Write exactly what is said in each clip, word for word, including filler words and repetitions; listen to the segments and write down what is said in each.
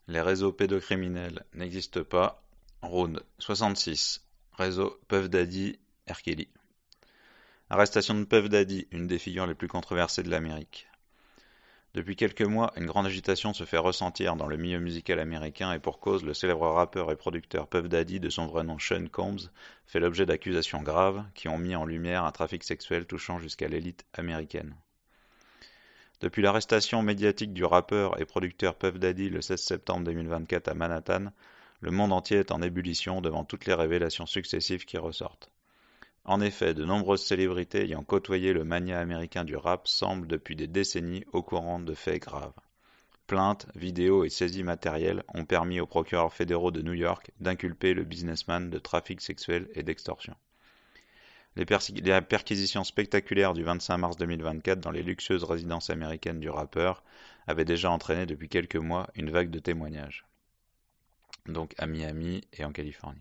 Les réseaux pédocriminels n'existent pas. Round soixante-six. Réseau Puff Daddy, R. Kelly. Arrestation de Puff Daddy, une des figures les plus controversées de l'Amérique. Depuis quelques mois, une grande agitation se fait ressentir dans le milieu musical américain et pour cause, le célèbre rappeur et producteur Puff Daddy, de son vrai nom Sean Combs, fait l'objet d'accusations graves qui ont mis en lumière un trafic sexuel touchant jusqu'à l'élite américaine. Depuis l'arrestation médiatique du rappeur et producteur Puff Daddy le seize septembre deux mille vingt-quatre à Manhattan, le monde entier est en ébullition devant toutes les révélations successives qui ressortent. En effet, de nombreuses célébrités ayant côtoyé le magnat américain du rap semblent depuis des décennies au courant de faits graves. Plaintes, vidéos et saisies matérielles ont permis aux procureurs fédéraux de New York d'inculper le businessman de trafic sexuel et d'extorsion. Les, les perquisitions spectaculaires du vingt-cinq mars deux mille vingt-quatre dans les luxueuses résidences américaines du rappeur avaient déjà entraîné depuis quelques mois une vague de témoignages. Donc à Miami et en Californie.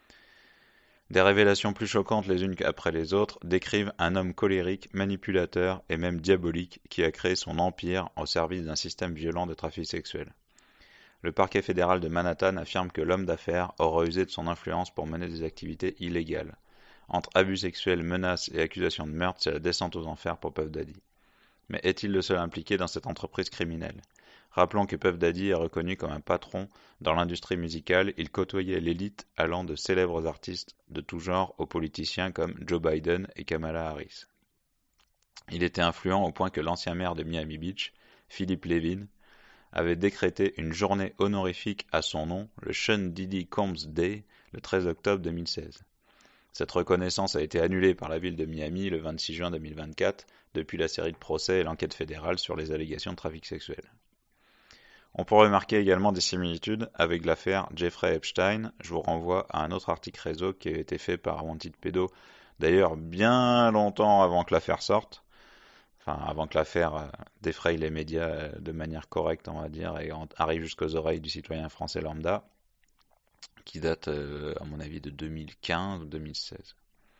Des révélations plus choquantes les unes qu'après les autres décrivent un homme colérique, manipulateur et même diabolique qui a créé son empire au service d'un système violent de trafic sexuel. Le parquet fédéral de Manhattan affirme que l'homme d'affaires aura usé de son influence pour mener des activités illégales. Entre abus sexuels, menaces et accusations de meurtre, c'est la descente aux enfers pour Puff Daddy. Mais est-il le seul impliqué dans cette entreprise criminelle ? Rappelons que Puff Daddy est reconnu comme un patron dans l'industrie musicale, il côtoyait l'élite allant de célèbres artistes de tout genre aux politiciens comme Joe Biden et Kamala Harris. Il était influent au point que l'ancien maire de Miami Beach, Philip Levin, avait décrété une journée honorifique à son nom, le Sean Diddy Combs Day, le treize octobre deux mille seize. Cette reconnaissance a été annulée par la ville de Miami le vingt-six juin deux mille vingt-quatre, depuis la série de procès et l'enquête fédérale sur les allégations de trafic sexuel. On peut remarquer également des similitudes avec l'affaire Jeffrey Epstein. Je vous renvoie à un autre article réseau qui avait été fait par Wanted Pedo, d'ailleurs bien longtemps avant que l'affaire sorte, enfin avant que l'affaire euh, défraye les médias euh, de manière correcte, on va dire, et en, arrive jusqu'aux oreilles du citoyen français lambda, qui date, euh, à mon avis, de deux mille quinze ou deux mille seize.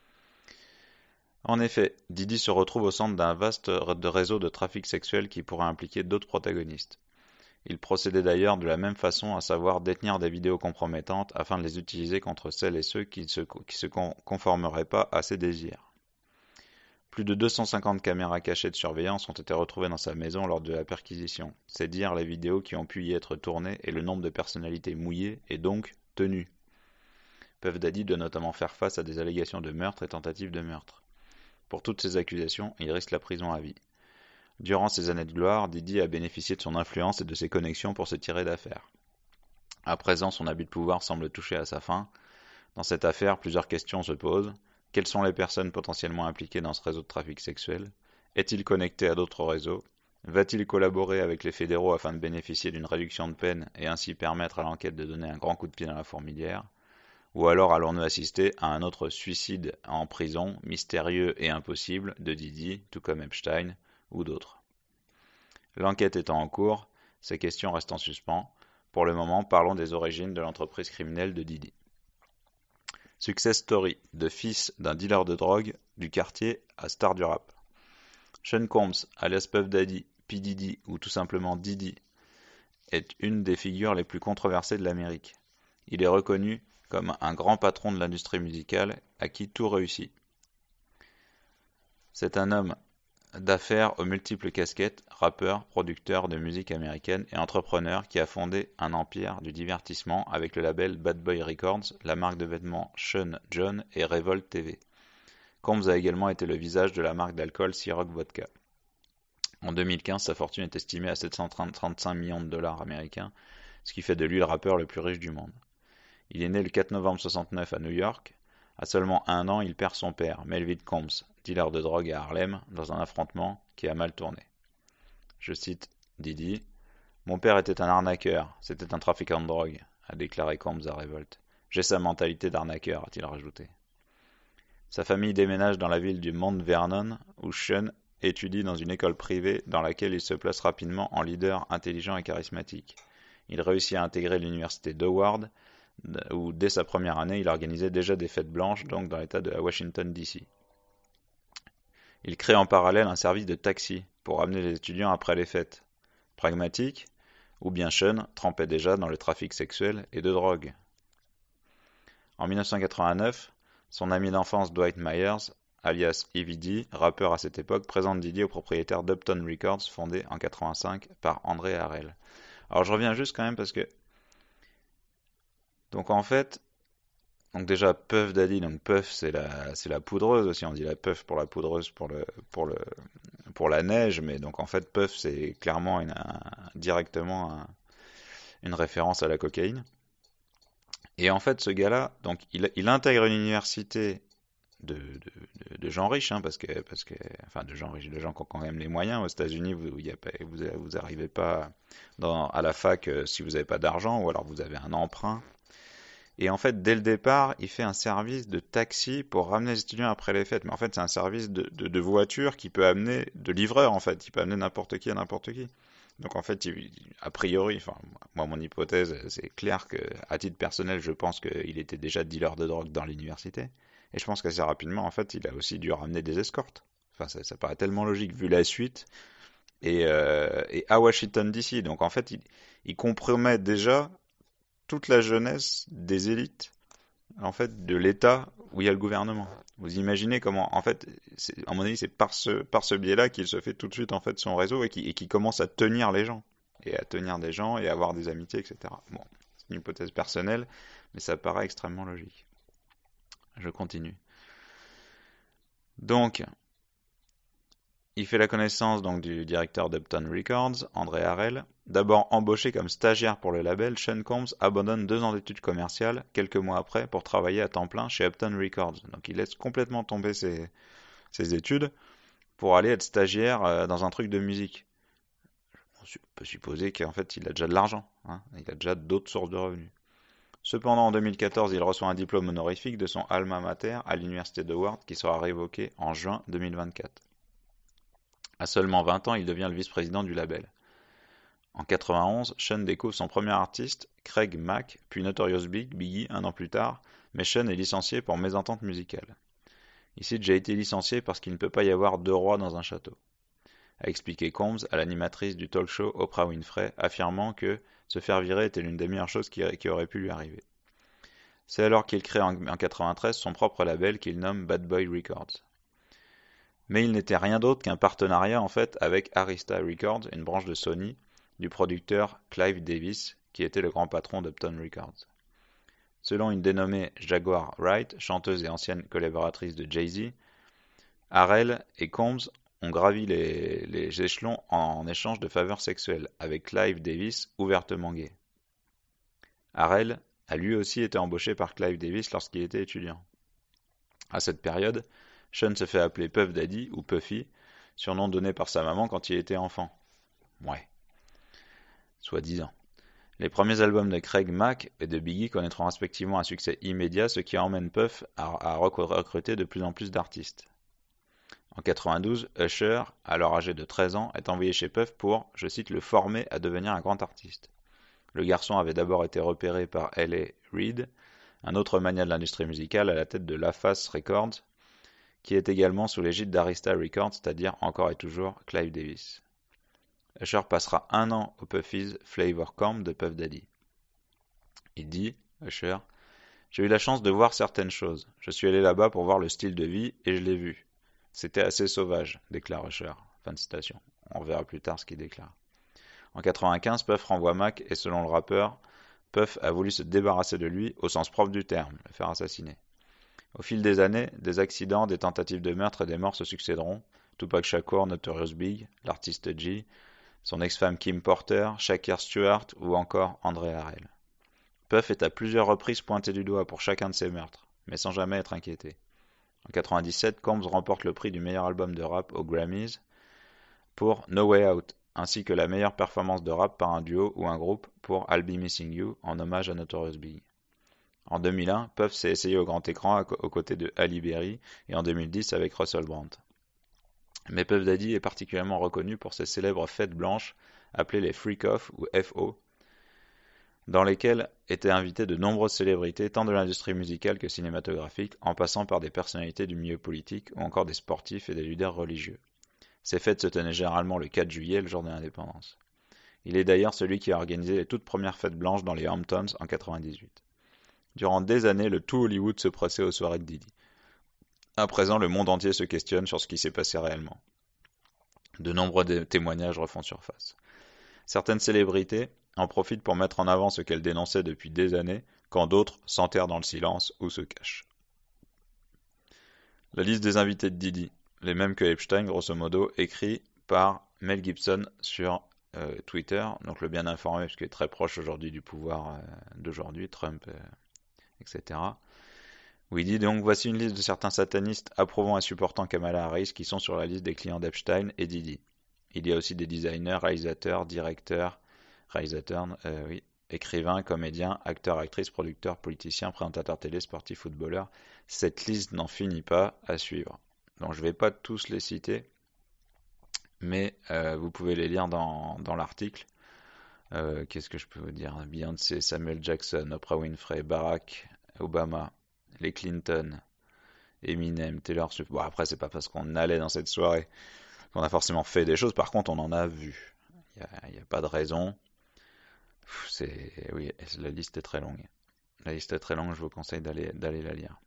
En effet, Diddy se retrouve au centre d'un vaste de réseau de trafic sexuel qui pourrait impliquer d'autres protagonistes. Il procédait d'ailleurs de la même façon, à savoir détenir des vidéos compromettantes afin de les utiliser contre celles et ceux qui ne se, qui se conformeraient pas à ses désirs. Plus de deux cent cinquante caméras cachées de surveillance ont été retrouvées dans sa maison lors de la perquisition. C'est dire les vidéos qui ont pu y être tournées et le nombre de personnalités mouillées et donc tenues. Puff Daddy doit notamment faire face à des allégations de meurtre et tentatives de meurtre. Pour toutes ces accusations, il risque la prison à vie. Durant ses années de gloire, Diddy a bénéficié de son influence et de ses connexions pour se tirer d'affaire. À présent, son abus de pouvoir semble toucher à sa fin. Dans cette affaire, plusieurs questions se posent. Quelles sont les personnes potentiellement impliquées dans ce réseau de trafic sexuel ? Est-il connecté à d'autres réseaux ? Va-t-il collaborer avec les fédéraux afin de bénéficier d'une réduction de peine et ainsi permettre à l'enquête de donner un grand coup de pied dans la fourmilière ? Ou alors allons-nous assister à un autre suicide en prison, mystérieux et impossible, de Diddy, tout comme Epstein, ou d'autres. L'enquête étant en cours, ces questions restent en suspens. Pour le moment, parlons des origines de l'entreprise criminelle de Diddy. Success story de fils d'un dealer de drogue du quartier à star du rap. Sean Combs, alias Puff Daddy, P. Diddy ou tout simplement Diddy, est une des figures les plus controversées de l'Amérique. Il est reconnu comme un grand patron de l'industrie musicale à qui tout réussit. C'est un homme d'affaires aux multiples casquettes, rappeur, producteur de musique américaine et entrepreneur qui a fondé un empire du divertissement avec le label Bad Boy Records, la marque de vêtements Sean John et Revolt T V. Combs a également été le visage de la marque d'alcool Ciroc Vodka. En deux mille quinze, sa fortune est estimée à sept cent trente-cinq millions de dollars américains, ce qui fait de lui le rappeur le plus riche du monde. Il est né le quatre novembre soixante-neuf à New York. À seulement un an, il perd son père, Melvin Combs, dealer de drogue à Harlem, dans un affrontement qui a mal tourné. Je cite Diddy. « Mon père était un arnaqueur, c'était un trafiquant de drogue, a déclaré Combs à Revolt. J'ai sa mentalité d'arnaqueur, a-t-il rajouté. Sa famille déménage dans la ville du Mount Vernon, où Sean étudie dans une école privée dans laquelle il se place rapidement en leader intelligent et charismatique. Il réussit à intégrer l'université d'Howard, où dès sa première année, il organisait déjà des fêtes blanches, donc dans l'état de Washington D C. Il crée en parallèle un service de taxi pour ramener les étudiants après les fêtes. Pragmatique, ou bien Sean trempait déjà dans le trafic sexuel et de drogue. En mille neuf cent quatre-vingt-neuf, son ami d'enfance Dwight Myers, alias E V D, rappeur à cette époque, présente Diddy au propriétaire d'Uptown Records, fondé en quatre-vingt-cinq par André Harrell. Alors je reviens juste quand même parce que, donc en fait, donc déjà Puff Daddy, donc Puff c'est la c'est la poudreuse aussi, on dit la Puff pour la poudreuse pour le pour le pour la neige, mais donc en fait Puff c'est clairement une, un, directement un, une référence à la cocaïne. Et en fait ce gars-là, donc il, il intègre une université de, de, de, de gens riches, hein, parce que parce que enfin de gens riches, de gens qui ont quand même les moyens. Aux États-Unis, vous y a pas, vous vous arrivez pas dans, à la fac euh, si vous n'avez pas d'argent, ou alors vous avez un emprunt. Et en fait, dès le départ, il fait un service de taxi pour ramener les étudiants après les fêtes. Mais en fait, c'est un service de, de, de voiture qui peut amener, de livreur en fait, il peut amener n'importe qui à n'importe qui. Donc en fait, il, a priori, enfin, moi mon hypothèse, c'est clair que, à titre personnel, je pense qu'il était déjà dealer de drogue dans l'université. Et je pense qu'assez rapidement, en fait, il a aussi dû ramener des escortes. Enfin, ça, ça paraît tellement logique vu la suite. Et, euh, et à Washington D C. Donc en fait, il, il compromet déjà toute la jeunesse des élites, en fait, de l'État où il y a le gouvernement. Vous imaginez comment, en fait, à mon avis, c'est par ce, par ce biais-là qu'il se fait tout de suite, en fait, son réseau et qui, et qui commence à tenir les gens. Et à tenir des gens et à avoir des amitiés, et cetera. Bon, c'est une hypothèse personnelle, mais ça paraît extrêmement logique. Je continue. Donc, il fait la connaissance donc du directeur d'Uptown Records, André Harrell. D'abord embauché comme stagiaire pour le label, Sean Combs abandonne deux ans d'études commerciales quelques mois après pour travailler à temps plein chez Uptown Records. Donc il laisse complètement tomber ses, ses études pour aller être stagiaire euh, dans un truc de musique. On peut supposer qu'en fait il a déjà de l'argent, hein, il a déjà d'autres sources de revenus. Cependant, en deux mille quatorze, il reçoit un diplôme honorifique de son alma mater à l'université de Ward qui sera révoqué en juin deux mille vingt-quatre. À seulement vingt ans, il devient le vice-président du label. En quatre-vingt-onze, Sean découvre son premier artiste, Craig Mack, puis Notorious Big, Biggie un an plus tard, mais Sean est licencié pour mésentente musicale. Il cite « J'ai été licencié parce qu'il ne peut pas y avoir deux rois dans un château », a expliqué Combs à l'animatrice du talk show Oprah Winfrey, affirmant que se faire virer était l'une des meilleures choses qui, qui aurait pu lui arriver. C'est alors qu'il crée en quatre-vingt-treize son propre label qu'il nomme Bad Boy Records. Mais il n'était rien d'autre qu'un partenariat en fait avec Arista Records, une branche de Sony, du producteur Clive Davis, qui était le grand patron d'Uptown Records. Selon une dénommée Jaguar Wright, chanteuse et ancienne collaboratrice de Jay-Z, Harrell et Combs ont gravi les, les échelons en échange de faveurs sexuelles, avec Clive Davis ouvertement gay. Harrell a lui aussi été embauché par Clive Davis lorsqu'il était étudiant. À cette période, Sean se fait appeler Puff Daddy ou Puffy, surnom donné par sa maman quand il était enfant. Ouais. Soi-disant. Les premiers albums de Craig Mack et de Biggie connaîtront respectivement un succès immédiat, ce qui emmène Puff à, à recruter de plus en plus d'artistes. En quatre-vingt-douze, Usher, alors âgé de treize ans, est envoyé chez Puff pour, je cite, le former à devenir un grand artiste. Le garçon avait d'abord été repéré par L A Reid, un autre magnat de l'industrie musicale à la tête de LaFace Records, qui est également sous l'égide d'Arista Records, c'est-à-dire encore et toujours Clive Davis. Usher passera un an au Puffy's Flavor Camp de Puff Daddy. Il dit, Usher, « J'ai eu la chance de voir certaines choses. Je suis allé là-bas pour voir le style de vie et je l'ai vu. C'était assez sauvage, déclare Usher. » Fin de citation. On verra plus tard ce qu'il déclare. En quatre-vingt-quinze, Puff renvoie Mac et selon le rappeur, Puff a voulu se débarrasser de lui au sens propre du terme, le faire assassiner. Au fil des années, des accidents, des tentatives de meurtre et des morts se succéderont. Tupac Shakur, Notorious Big, l'artiste G, son ex-femme Kim Porter, Shakir Stewart ou encore André Harrell. Puff est à plusieurs reprises pointé du doigt pour chacun de ces meurtres, mais sans jamais être inquiété. En quatre-vingt-dix-sept, Combs remporte le prix du meilleur album de rap aux Grammys pour No Way Out, ainsi que la meilleure performance de rap par un duo ou un groupe pour I'll Be Missing You en hommage à Notorious Big. En deux mille un, Puff s'est essayé au grand écran aux côtés de Halle Berry et en deux mille dix avec Russell Brand. Mais Puff Daddy est particulièrement reconnu pour ses célèbres fêtes blanches appelées les Freak Off ou F O, dans lesquelles étaient invitées de nombreuses célébrités tant de l'industrie musicale que cinématographique, en passant par des personnalités du milieu politique ou encore des sportifs et des leaders religieux. Ces fêtes se tenaient généralement le quatre juillet, le jour de l'indépendance. Il est d'ailleurs celui qui a organisé les toutes premières fêtes blanches dans les Hamptons en quatre-vingt-dix-huit. Durant des années, le tout Hollywood se pressait aux soirées de Diddy. À présent, le monde entier se questionne sur ce qui s'est passé réellement. De nombreux témoignages refont surface. Certaines célébrités en profitent pour mettre en avant ce qu'elles dénonçaient depuis des années, quand d'autres s'enterrent dans le silence ou se cachent. La liste des invités de Diddy, les mêmes que Epstein, grosso modo, écrit par Mel Gibson sur euh, Twitter, donc le bien informé, puisqu'il est très proche aujourd'hui du pouvoir euh, d'aujourd'hui, Trump, euh, et cetera. Où il dit donc, voici une liste de certains satanistes approuvant et supportant Kamala Harris qui sont sur la liste des clients d'Epstein et Diddy. Il y a aussi des designers, réalisateurs, directeurs, réalisateurs, euh, oui, écrivains, comédiens, acteurs, actrices, producteurs, politiciens, présentateurs télé, sportifs, footballeurs. Cette liste n'en finit pas à suivre. Donc je ne vais pas tous les citer, mais euh, vous pouvez les lire dans, dans l'article. Euh, qu'est-ce que je peux vous dire? Beyoncé, Samuel Jackson, Oprah Winfrey, Barack Obama, les Clinton, Eminem, Taylor Swift. Bon, après, c'est pas parce qu'on allait dans cette soirée qu'on a forcément fait des choses. Par contre, on en a vu. Il n'y a, a pas de raison. C'est, oui, la liste est très longue. La liste est très longue, je vous conseille d'aller, d'aller la lire.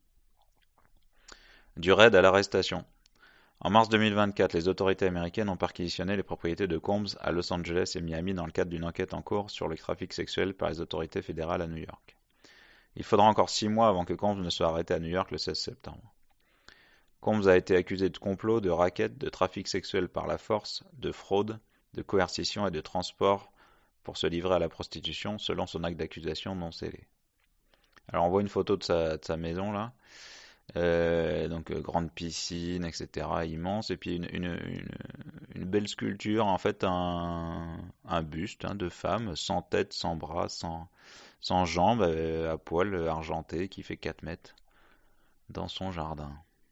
Du raid à l'arrestation. En mars deux mille vingt-quatre, les autorités américaines ont perquisitionné les propriétés de Combs à Los Angeles et Miami dans le cadre d'une enquête en cours sur le trafic sexuel par les autorités fédérales à New York. Il faudra encore six mois avant que Combs ne soit arrêté à New York le seize septembre. Combs a été accusé de complot, de racket, de trafic sexuel par la force, de fraude, de coercition et de transport pour se livrer à la prostitution, selon son acte d'accusation non scellé. Alors on voit une photo de sa, de sa maison là, euh, donc euh, grande piscine, et cetera, immense, et puis une, une, une, une belle sculpture, en fait un, un buste hein, de femme, sans tête, sans bras, sans, sans jambes, euh, à poil argenté, qui fait quatre mètres, dans son jardin.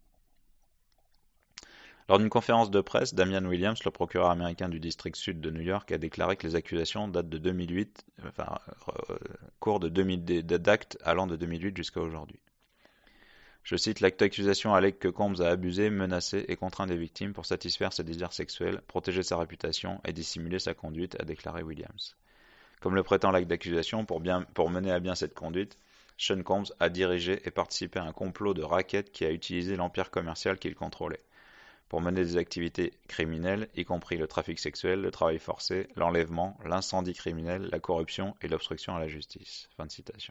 Lors d'une conférence de presse, Damian Williams, le procureur américain du district sud de New York, a déclaré que les accusations datent de deux mille huit, enfin, euh, cours de deux mille, d'actes allant de deux mille huit jusqu'à aujourd'hui. Je cite, l'acte d'accusation allègue que Combs a abusé, menacé et contraint des victimes pour satisfaire ses désirs sexuels, protéger sa réputation et dissimuler sa conduite, a déclaré Williams. Comme le prétend l'acte d'accusation, pour, bien, pour mener à bien cette conduite, Sean Combs a dirigé et participé à un complot de racket qui a utilisé l'empire commercial qu'il contrôlait pour mener des activités criminelles, y compris le trafic sexuel, le travail forcé, l'enlèvement, l'incendie criminel, la corruption et l'obstruction à la justice. Fin de citation.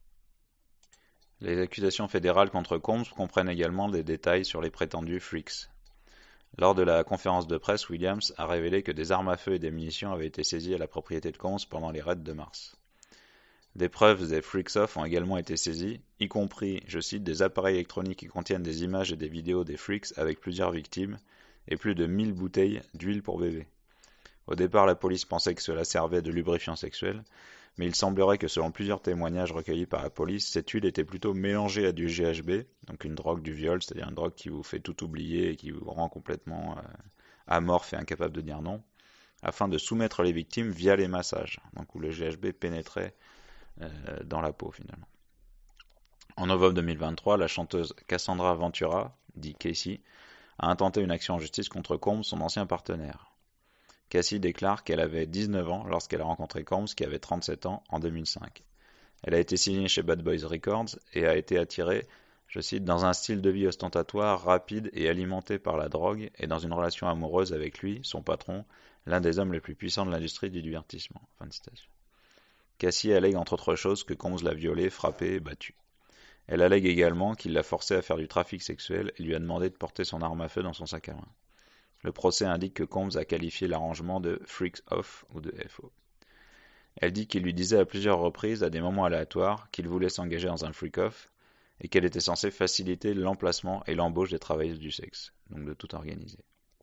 Les accusations fédérales contre Combs comprennent également des détails sur les prétendus freaks. Lors de la conférence de presse, Williams a révélé que des armes à feu et des munitions avaient été saisies à la propriété de Combs pendant les raids de mars. Des preuves des freaks-off ont également été saisies, y compris, je cite, des appareils électroniques qui contiennent des images et des vidéos des freaks avec plusieurs victimes et plus de mille bouteilles d'huile pour bébé. Au départ, la police pensait que cela servait de lubrifiant sexuel, mais il semblerait que selon plusieurs témoignages recueillis par la police, cette huile était plutôt mélangée à du G H B, donc une drogue du viol, c'est-à-dire une drogue qui vous fait tout oublier et qui vous rend complètement euh, amorphe et incapable de dire non, afin de soumettre les victimes via les massages, donc où le G H B pénétrait Euh, dans la peau finalement. En novembre deux mille vingt-trois, la chanteuse Cassandra Ventura, dit Casey, a intenté une action en justice contre Combs, son ancien partenaire. Casey déclare qu'elle avait dix-neuf ans lorsqu'elle a rencontré Combs, qui avait trente-sept ans, en deux mille cinq. Elle a été signée chez Bad Boys Records et a été attirée, je cite, dans un style de vie ostentatoire, rapide et alimenté par la drogue, et dans une relation amoureuse avec lui, son patron, l'un des hommes les plus puissants de l'industrie du divertissement. Fin de citation. Cassie allègue entre autres choses que Combs l'a violée, frappée et battue. Elle allègue également qu'il l'a forcée à faire du trafic sexuel et lui a demandé de porter son arme à feu dans son sac à main. Le procès indique que Combs a qualifié l'arrangement de freaks off ou de F O. Elle dit qu'il lui disait à plusieurs reprises, à des moments aléatoires, qu'il voulait s'engager dans un freak off et qu'elle était censée faciliter l'emplacement et l'embauche des travailleuses du sexe, donc de tout organiser.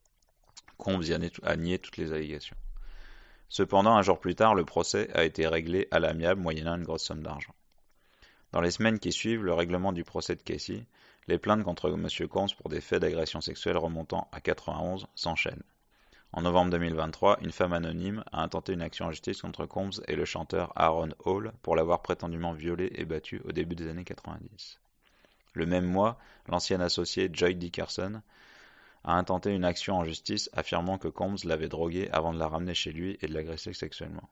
Combs a nié toutes les allégations. Cependant, un jour plus tard, le procès a été réglé à l'amiable moyennant une grosse somme d'argent. Dans les semaines qui suivent le règlement du procès de Casey, les plaintes contre M. Combs pour des faits d'agression sexuelle remontant à quatre-vingt-onze s'enchaînent. En novembre deux mille vingt-trois, une femme anonyme a intenté une action en justice contre Combs et le chanteur Aaron Hall pour l'avoir prétendument violé et battu au début des années quatre-vingt-dix. Le même mois, l'ancienne associée Joy Dickerson a intenté une action en justice affirmant que Combs l'avait droguée avant de la ramener chez lui et de l'agresser sexuellement.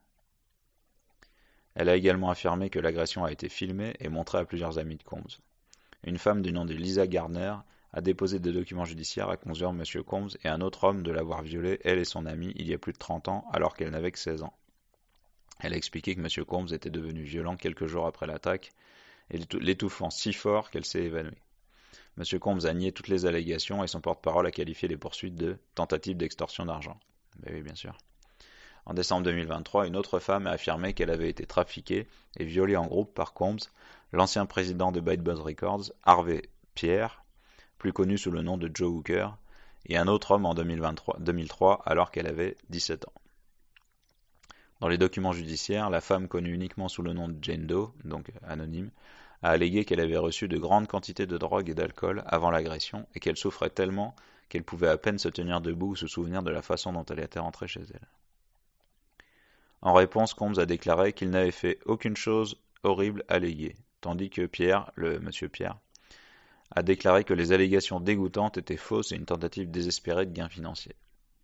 Elle a également affirmé que l'agression a été filmée et montrée à plusieurs amis de Combs. Une femme du nom de Lisa Gardner a déposé des documents judiciaires accusant M. Combs et un autre homme de l'avoir violée, elle et son amie, il y a plus de trente ans, alors qu'elle n'avait que seize ans. Elle a expliqué que M. Combs était devenu violent quelques jours après l'attaque, l'étouffant si fort qu'elle s'est évanouie. M. Combs a nié toutes les allégations et son porte-parole a qualifié les poursuites de tentative d'extorsion d'argent. Ben oui, bien sûr. En décembre deux mille vingt-trois, une autre femme a affirmé qu'elle avait été trafiquée et violée en groupe par Combs, l'ancien président de Bad Buzz Records, Harvey Pierre, plus connu sous le nom de Joe Hooker, et un autre homme en deux mille vingt-trois, deux mille trois alors qu'elle avait dix-sept ans. Dans les documents judiciaires, la femme connue uniquement sous le nom de Jane Doe, donc anonyme, a allégué qu'elle avait reçu de grandes quantités de drogue et d'alcool avant l'agression et qu'elle souffrait tellement qu'elle pouvait à peine se tenir debout ou se souvenir de la façon dont elle était rentrée chez elle. En réponse, Combs a déclaré qu'il n'avait fait aucune chose horrible alléguée, tandis que Pierre, le monsieur Pierre, a déclaré que les allégations dégoûtantes étaient fausses et une tentative désespérée de gain financier.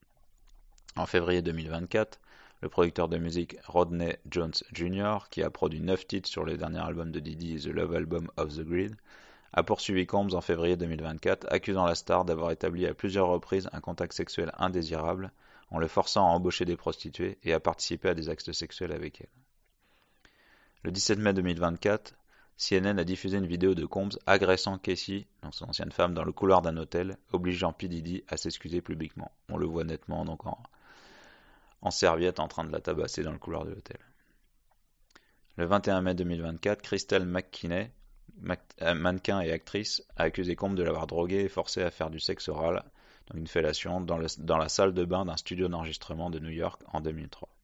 En février deux mille vingt-quatre, le producteur de musique Rodney Jones junior, qui a produit neuf titres sur le dernier album de Diddy, The Love Album Off the Grid, a poursuivi Combs en février deux mille vingt-quatre, accusant la star d'avoir établi à plusieurs reprises un contact sexuel indésirable, en le forçant à embaucher des prostituées et à participer à des actes sexuels avec elles. Le dix-sept mai deux mille vingt-quatre, C N N a diffusé une vidéo de Combs agressant Casey, donc son ancienne femme, dans le couloir d'un hôtel, obligeant P. Diddy à s'excuser publiquement. On le voit nettement donc en, en serviette en train de la tabasser dans le couloir de l'hôtel. Le vingt et un mai deux mille vingt-quatre, Crystal McKinney, mannequin et actrice, a accusé Combs de l'avoir droguée et forcé à faire du sexe oral, donc une fellation, dans, le, dans la salle de bain d'un studio d'enregistrement de New York en deux mille trois.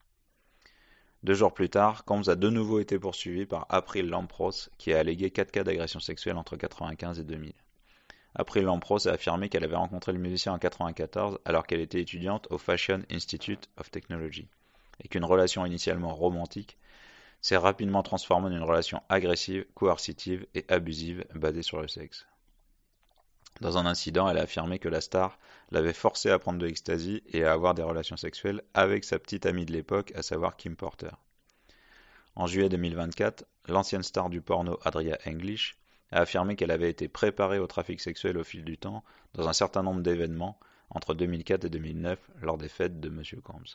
Deux jours plus tard, Combs a de nouveau été poursuivi par April Lampros, qui a allégué quatre cas d'agression sexuelle entre quatre-vingt-quinze et deux mille. April Lampros a affirmé qu'elle avait rencontré le musicien en quatre-vingt-quatorze alors qu'elle était étudiante au Fashion Institute of Technology, et qu'une relation initialement romantique s'est rapidement transformée en une relation agressive, coercitive et abusive basée sur le sexe. Dans un incident, elle a affirmé que la star l'avait forcée à prendre de l'ecstasy et à avoir des relations sexuelles avec sa petite amie de l'époque, à savoir Kim Porter. En juillet deux mille vingt-quatre, l'ancienne star du porno Adria English a affirmé qu'elle avait été préparée au trafic sexuel au fil du temps dans un certain nombre d'événements entre deux mille quatre et deux mille neuf lors des fêtes de M. Combs.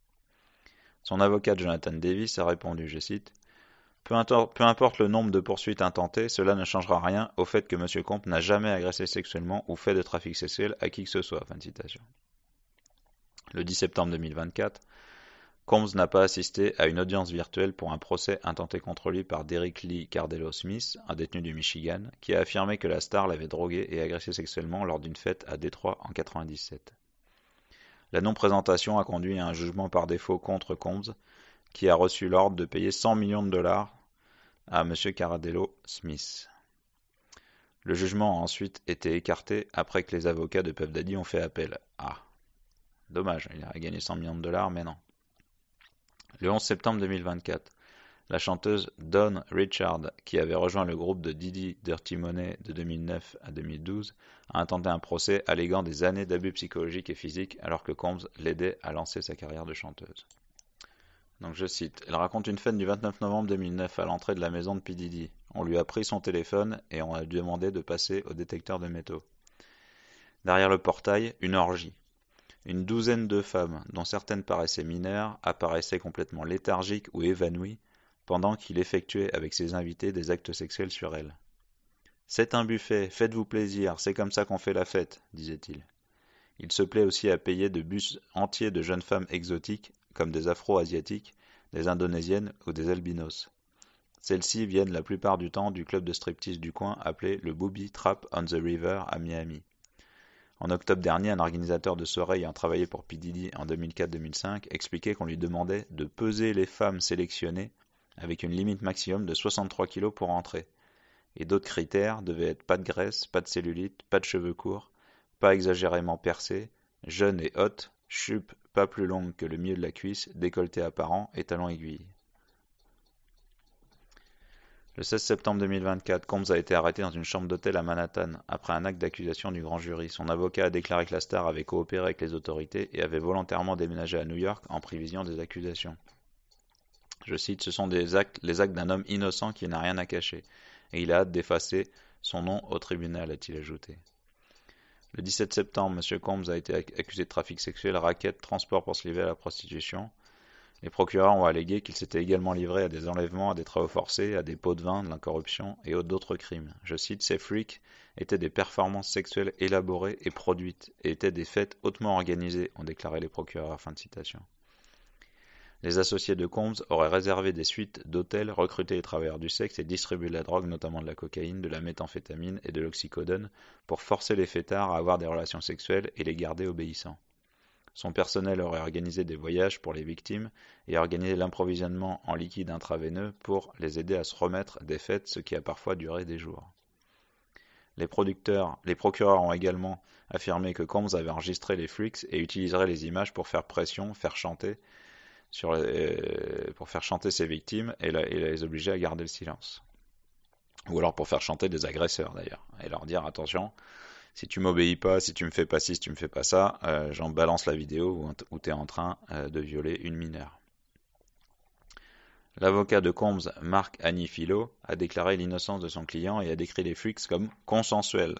Son avocat Jonathan Davis a répondu, je cite, Peu, peu importe le nombre de poursuites intentées, cela ne changera rien au fait que M. Combs n'a jamais agressé sexuellement ou fait de trafic sexuel à qui que ce soit. Fin de citation. Le dix septembre deux mille vingt-quatre, Combs n'a pas assisté à une audience virtuelle pour un procès intenté contre lui par Derrick Lee Cardello Smith, un détenu du Michigan, qui a affirmé que la star l'avait drogué et agressé sexuellement lors d'une fête à Détroit en quatre-vingt-dix-sept. La non-présentation a conduit à un jugement par défaut contre Combs, qui a reçu l'ordre de payer cent millions de dollars à M. Cardello Smith. Le jugement a ensuite été écarté après que les avocats de Puff Daddy ont fait appel. Ah, dommage, il a gagné cent millions de dollars, mais non. Le onze septembre deux mille vingt-quatre, la chanteuse Dawn Richard, qui avait rejoint le groupe de Diddy Dirty Money de deux mille neuf à deux mille douze, a intenté un procès alléguant des années d'abus psychologiques et physiques alors que Combs l'aidait à lancer sa carrière de chanteuse. Donc je cite, elle raconte une fête du vingt-neuf novembre deux mille neuf à l'entrée de la maison de P. Diddy. On lui a pris son téléphone et on a demandé de passer au détecteur de métaux. Derrière le portail, une orgie. Une douzaine de femmes, dont certaines paraissaient mineures, apparaissaient complètement léthargiques ou évanouies pendant qu'il effectuait avec ses invités des actes sexuels sur elles. C'est un buffet, faites-vous plaisir, c'est comme ça qu'on fait la fête, disait-il. Il se plaît aussi à payer de bus entiers de jeunes femmes exotiques, comme des afro-asiatiques, des indonésiennes ou des albinos. Celles-ci viennent la plupart du temps du club de striptease du coin appelé le Booby Trap on the River à Miami. En octobre dernier, un organisateur de soirée ayant travaillé pour P. Diddy en deux mille quatre deux mille cinq expliquait qu'on lui demandait de peser les femmes sélectionnées avec une limite maximum de soixante-trois kilos pour entrer. Et d'autres critères devaient être pas de graisse, pas de cellulite, pas de cheveux courts, pas exagérément percés, jeune et haute, jupe pas plus longue que le milieu de la cuisse, décolleté apparent et talons aiguilles. Le seize septembre deux mille vingt-quatre, Combs a été arrêté dans une chambre d'hôtel à Manhattan après un acte d'accusation du grand jury. Son avocat a déclaré que la star avait coopéré avec les autorités et avait volontairement déménagé à New York en prévision des accusations. Je cite, « Ce sont des actes, les actes d'un homme innocent qui n'a rien à cacher, et il a hâte d'effacer son nom au tribunal », a-t-il ajouté. Le dix-sept septembre, M. Combs a été accusé de trafic sexuel, racket, transport pour se livrer à la prostitution. Les procureurs ont allégué qu'il s'était également livré à des enlèvements, à des travaux forcés, à des pots de vin, de la corruption et d'autres crimes. Je cite, « Ces freaks étaient des performances sexuelles élaborées et produites, et étaient des fêtes hautement organisées », ont déclaré les procureurs. Fin de citation. Les associés de Combs auraient réservé des suites d'hôtels, recruté les travailleurs du sexe et distribué de la drogue, notamment de la cocaïne, de la méthamphétamine et de l'oxycodone, pour forcer les fêtards à avoir des relations sexuelles et les garder obéissants. Son personnel aurait organisé des voyages pour les victimes et organisé l'approvisionnement en liquide intraveineux pour les aider à se remettre des fêtes, ce qui a parfois duré des jours. Les, producteurs, les procureurs ont également affirmé que Combs avait enregistré les freaks et utiliserait les images pour faire pression, faire chanter, sur les, pour faire chanter ses victimes et, la, et les obliger à garder le silence. Ou alors pour faire chanter des agresseurs d'ailleurs, et leur dire attention, si tu m'obéis pas, si tu me fais pas ci, si tu me fais pas ça, euh, j'en balance la vidéo où, où tu es en train euh, de violer une mineure. L'avocat de Combs, Marc Anifilo, a déclaré l'innocence de son client et a décrit les freaks comme consensuels.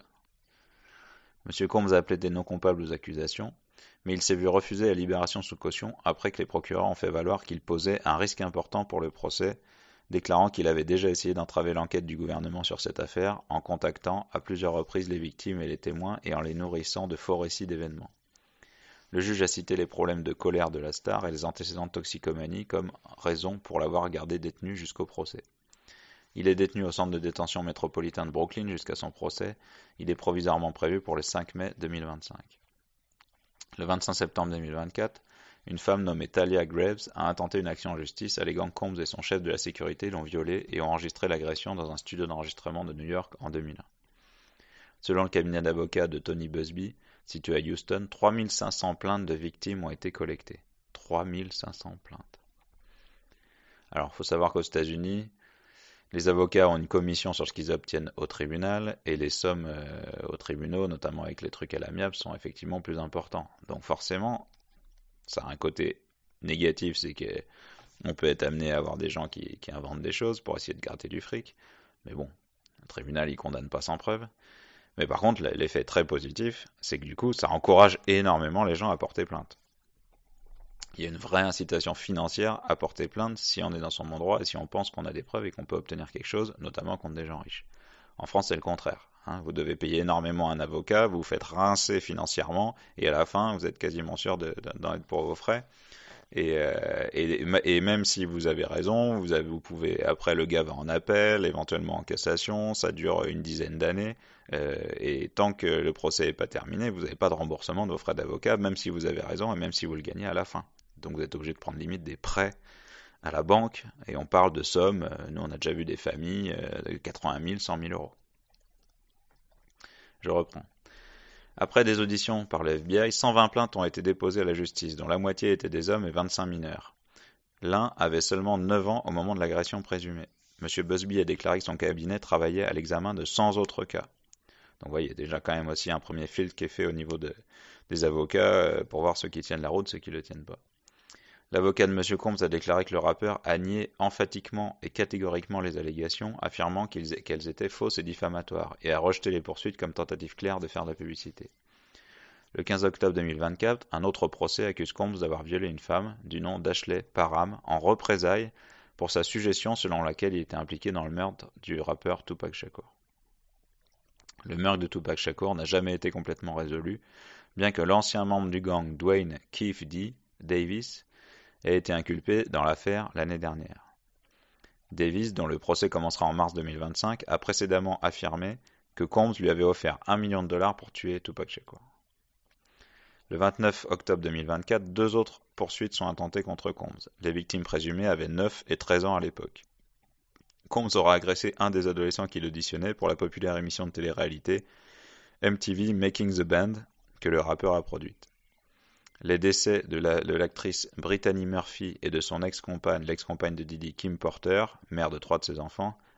M. Combs a plaidé non coupable aux accusations, mais il s'est vu refuser la libération sous caution après que les procureurs ont fait valoir qu'il posait un risque important pour le procès, déclarant qu'il avait déjà essayé d'entraver l'enquête du gouvernement sur cette affaire en contactant à plusieurs reprises les victimes et les témoins et en les nourrissant de faux récits d'événements. Le juge a cité les problèmes de colère de la star et les antécédents de toxicomanie comme raison pour l'avoir gardé détenu jusqu'au procès. Il est détenu au centre de détention métropolitain de Brooklyn jusqu'à son procès. Il est provisoirement prévu pour le cinq mai deux mille vingt-cinq. Le vingt-cinq septembre deux mille vingt-quatre, une femme nommée Talia Graves a intenté une action en justice alléguant que Combs et son chef de la sécurité l'ont violée et ont enregistré l'agression dans un studio d'enregistrement de New York en deux mille un. Selon le cabinet d'avocats de Tony Buzbee, situé à Houston, trois mille cinq cents plaintes de victimes ont été collectées. trois mille cinq cents plaintes. Alors, il faut savoir qu'aux États-Unis, les avocats ont une commission sur ce qu'ils obtiennent au tribunal et les sommes euh, aux tribunaux, notamment avec les trucs à l'amiable, sont effectivement plus importants. Donc forcément, ça a un côté négatif, c'est qu'on peut être amené à avoir des gens qui, qui inventent des choses pour essayer de gratter du fric. Mais bon, le tribunal, il condamne pas sans preuve. Mais par contre, l'effet très positif, c'est que du coup, ça encourage énormément les gens à porter plainte. Il y a une vraie incitation financière à porter plainte si on est dans son bon droit et si on pense qu'on a des preuves et qu'on peut obtenir quelque chose, notamment contre des gens riches. En France, c'est le contraire. Hein. Vous devez payer énormément un avocat, vous vous faites rincer financièrement et à la fin, vous êtes quasiment sûr d'en être pour vos frais. Et, euh, et, et même si vous avez raison, vous, avez, vous pouvez, après le gars va en appel, éventuellement en cassation, ça dure une dizaine d'années, euh, et tant que le procès n'est pas terminé, vous n'avez pas de remboursement de vos frais d'avocat, même si vous avez raison et même si vous le gagnez à la fin. Donc vous êtes obligé de prendre limite des prêts à la banque, et on parle de sommes, euh, nous on a déjà vu des familles euh, de quatre-vingt mille, cent mille euros. Je reprends. Après des auditions par le F B I, cent vingt plaintes ont été déposées à la justice, dont la moitié étaient des hommes et vingt-cinq mineurs. L'un avait seulement neuf ans au moment de l'agression présumée. M. Buzbee a déclaré que son cabinet travaillait à l'examen de cent autres cas. Donc vous voyez, il y a déjà quand même aussi un premier filtre qui est fait au niveau de, des avocats pour voir ceux qui tiennent la route, ceux qui ne le tiennent pas. L'avocat de M. Combs a déclaré que le rappeur a nié emphatiquement et catégoriquement les allégations, affirmant qu'ils, qu'elles étaient fausses et diffamatoires, et a rejeté les poursuites comme tentative claire de faire de la publicité. Le quinze octobre deux mille vingt-quatre, un autre procès accuse Combs d'avoir violé une femme, du nom d'Ashley Parham, en représailles pour sa suggestion selon laquelle il était impliqué dans le meurtre du rappeur Tupac Shakur. Le meurtre de Tupac Shakur n'a jamais été complètement résolu, bien que l'ancien membre du gang Dwayne Keefe D. Davis a été inculpé dans l'affaire l'année dernière. Davis, dont le procès commencera en mars deux mille vingt-cinq, a précédemment affirmé que Combs lui avait offert un million de dollars pour tuer Tupac Shakur. Le vingt-neuf octobre deux mille vingt-quatre, deux autres poursuites sont intentées contre Combs. Les victimes présumées avaient neuf et treize ans à l'époque. Combs aura agressé un des adolescents qui l'auditionnait pour la populaire émission de télé-réalité M T V Making the Band que le rappeur a produite. Les décès de, la, de l'actrice Brittany Murphy et de son ex-compagne, l'ex-compagne de Diddy, Kim Porter, mère de trois de ses enfants,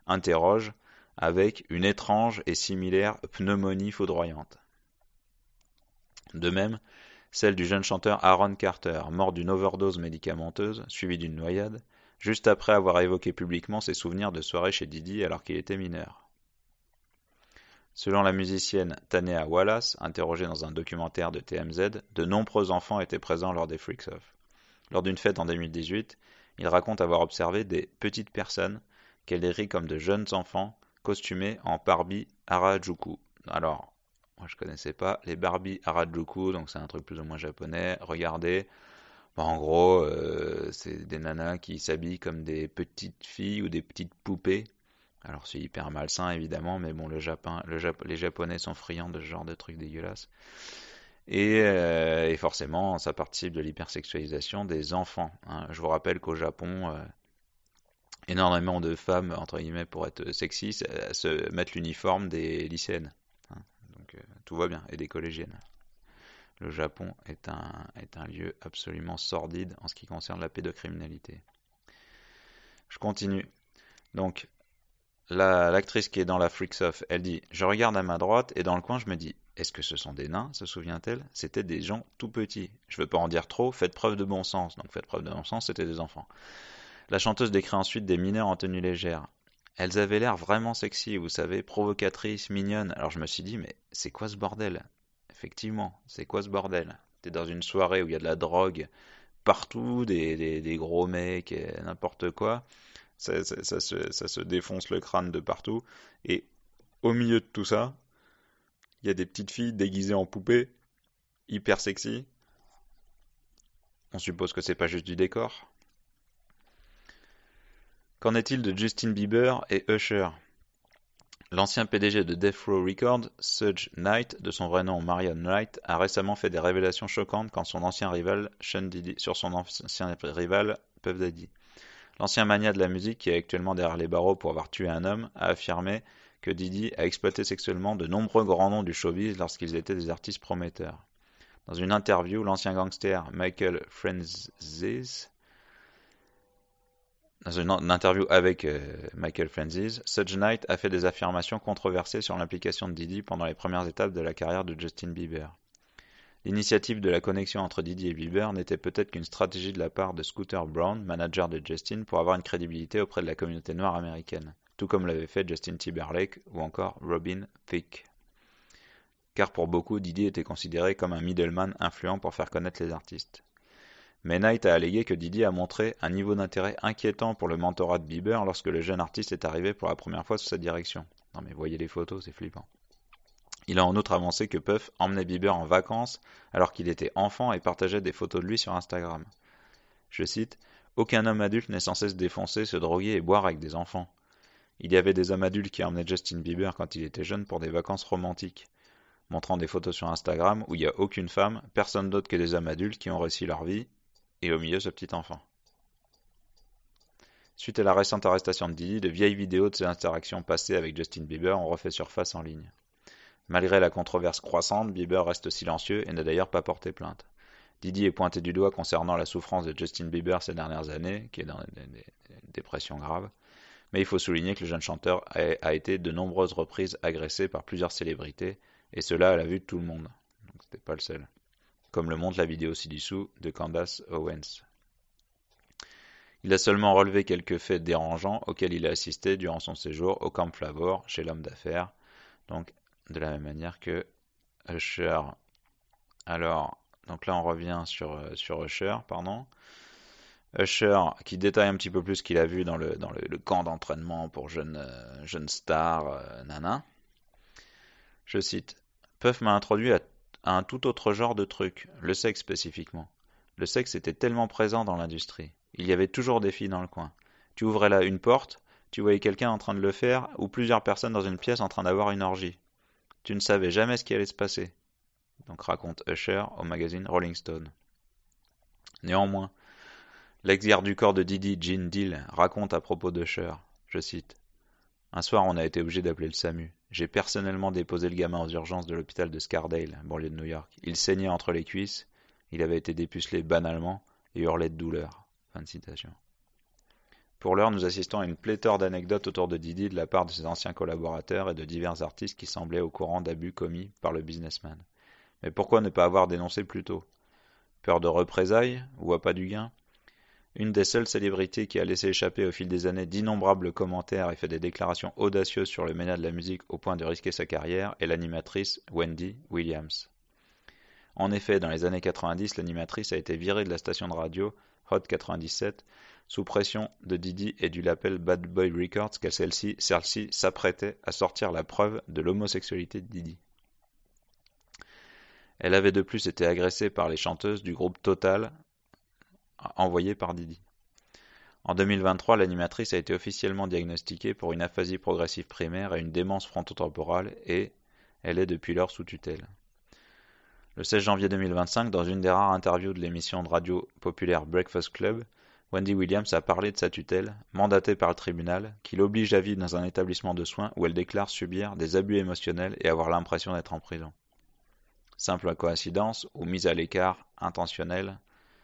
interroge avec une étrange et similaire pneumonie foudroyante. De même, celle du jeune chanteur Aaron Carter, mort d'une overdose médicamenteuse suivie d'une noyade, juste après avoir évoqué publiquement ses souvenirs de soirées chez Didi alors qu'il était mineur. Selon la musicienne Tanea Wallace, interrogée dans un documentaire de T M Z, de nombreux enfants étaient présents lors des Freaks Off. Lors d'une fête en deux mille dix-huit, il raconte avoir observé des petites personnes qu'elle décrit comme de jeunes enfants costumés en Barbie Harajuku. Alors, moi je connaissais pas les Barbie Harajuku, donc c'est un truc plus ou moins japonais. Regardez, bah, en gros, euh, c'est des nanas qui s'habillent comme des petites filles ou des petites poupées. Alors c'est hyper malsain évidemment, mais bon, le Japon, le Jap- les Japonais sont friands de ce genre de trucs dégueulasses. Et, euh, et forcément, ça participe de l'hypersexualisation des enfants, hein. Je vous rappelle qu'au Japon, euh, énormément de femmes, entre guillemets, pour être sexy, se se mettent l'uniforme des lycéennes, hein. Donc euh, tout va bien, et des collégiennes. Le Japon est un, est un lieu absolument sordide en ce qui concerne la pédocriminalité. Je continue. Donc, la- l'actrice qui est dans la Freaks Off, elle dit: Je regarde à ma droite et dans le coin, je me dis, est-ce que ce sont des nains, se souvient-elle? C'était des gens tout petits. Je veux pas en dire trop, faites preuve de bon sens. Donc, faites preuve de bon sens, c'était des enfants. La chanteuse décrit ensuite des mineurs en tenue légère. Elles avaient l'air vraiment sexy, vous savez, provocatrices, mignonnes. Alors je me suis dit, mais c'est quoi ce bordel? Effectivement, c'est quoi ce bordel? T'es dans une soirée où il y a de la drogue partout, des, des, des gros mecs, et n'importe quoi. Ça, ça- ça se, ça se défonce le crâne de partout. Et au milieu de tout ça, il y a des petites filles déguisées en poupées, hyper sexy. On suppose que c'est pas juste du décor. Qu'en est-il de Justin Bieber et Usher? L'ancien P D G de Death Row Records, Suge Knight, de son vrai nom Marion Knight, a récemment fait des révélations choquantes quand son ancien rival Sean Diddy, sur son ancien rival Puff Daddy. L'ancien magnat de la musique, qui est actuellement derrière les barreaux pour avoir tué un homme, a affirmé que Diddy a exploité sexuellement de nombreux grands noms du showbiz lorsqu'ils étaient des artistes prometteurs. Dans une interview, l'ancien gangster Michael Franzese, dans une, une interview avec euh, Michael Franzese, Suge Knight a fait des affirmations controversées sur l'implication de Diddy pendant les premières étapes de la carrière de Justin Bieber. L'initiative de la connexion entre Diddy et Bieber n'était peut-être qu'une stratégie de la part de Scooter Braun, manager de Justin, pour avoir une crédibilité auprès de la communauté noire américaine, tout comme l'avait fait Justin Timberlake ou encore Robin Thicke. Car pour beaucoup, Diddy était considéré comme un middleman influent pour faire connaître les artistes. Mais Knight a allégué que Diddy a montré un niveau d'intérêt inquiétant pour le mentorat de Bieber lorsque le jeune artiste est arrivé pour la première fois sous sa direction. Non mais voyez les photos, c'est flippant. Il a en outre avancé que Puff emmenait Bieber en vacances alors qu'il était enfant et partageait des photos de lui sur Instagram. Je cite: Aucun homme adulte n'est censé se défoncer, se droguer et boire avec des enfants. Il y avait des hommes adultes qui emmenaient Justin Bieber quand il était jeune pour des vacances romantiques, montrant des photos sur Instagram où il n'y a aucune femme, personne d'autre que des hommes adultes qui ont réussi leur vie, et au milieu ce petit enfant. Suite à la récente arrestation de Diddy, de vieilles vidéos de ses interactions passées avec Justin Bieber ont refait surface en ligne. Malgré la controverse croissante, Bieber reste silencieux et n'a d'ailleurs pas porté plainte. Diddy est pointé du doigt concernant la souffrance de Justin Bieber ces dernières années, qui est dans des, des, des dépressions graves, mais il faut souligner que le jeune chanteur a, a été de nombreuses reprises agressé par plusieurs célébrités, et cela à la vue de tout le monde. Donc c'était pas le seul. Comme le montre la vidéo ci-dessous de Candace Owens. Il a seulement relevé quelques faits dérangeants auxquels il a assisté durant son séjour au Camp Flavor chez l'homme d'affaires, donc de la même manière que Usher. Alors, donc là on revient sur, euh, sur Usher, pardon. Usher qui détaille un petit peu plus ce qu'il a vu dans le, dans le, le camp d'entraînement pour jeunes, euh, jeunes stars, euh, nana. Je cite: Puff m'a introduit à, à un tout autre genre de truc, le sexe spécifiquement. Le sexe était tellement présent dans l'industrie. Il y avait toujours des filles dans le coin. Tu ouvrais là une porte, tu voyais quelqu'un en train de le faire, ou plusieurs personnes dans une pièce en train d'avoir une orgie. Tu ne savais jamais ce qui allait se passer. Donc raconte Usher au magazine Rolling Stone. Néanmoins, l'ex-garde du corps de Diddy, Gene Deal, raconte à propos d'Usher, je cite: Un soir, on a été obligé d'appeler le SAMU. J'ai personnellement déposé le gamin aux urgences de l'hôpital de Scardale, banlieue de New York. Il saignait entre les cuisses, il avait été dépucelé banalement et hurlait de douleur. Fin de citation. Pour l'heure, nous assistons à une pléthore d'anecdotes autour de Didi de la part de ses anciens collaborateurs et de divers artistes qui semblaient au courant d'abus commis par le businessman. Mais pourquoi ne pas avoir dénoncé plus tôt? Peur de représailles ou appât du gain? Une des seules célébrités qui a laissé échapper au fil des années d'innombrables commentaires et fait des déclarations audacieuses sur le média de la musique au point de risquer sa carrière est l'animatrice Wendy Williams. En effet, dans les années quatre-vingt-dix, l'animatrice a été virée de la station de radio Hot quatre-vingt-dix-sept sous pression de Didi et du label Bad Boy Records car celle-ci, celle-ci s'apprêtait à sortir la preuve de l'homosexualité de Didi. Elle avait de plus été agressée par les chanteuses du groupe Total envoyées par Didi. En deux mille vingt-trois, l'animatrice a été officiellement diagnostiquée pour une aphasie progressive primaire et une démence frontotemporale et elle est depuis lors sous tutelle. Le seize janvier deux mille vingt-cinq, dans une des rares interviews de l'émission de radio populaire Breakfast Club, Wendy Williams a parlé de sa tutelle, mandatée par le tribunal, qui l'oblige à vivre dans un établissement de soins où elle déclare subir des abus émotionnels et avoir l'impression d'être en prison. Simple coïncidence ou mise à l'écart intentionnelle?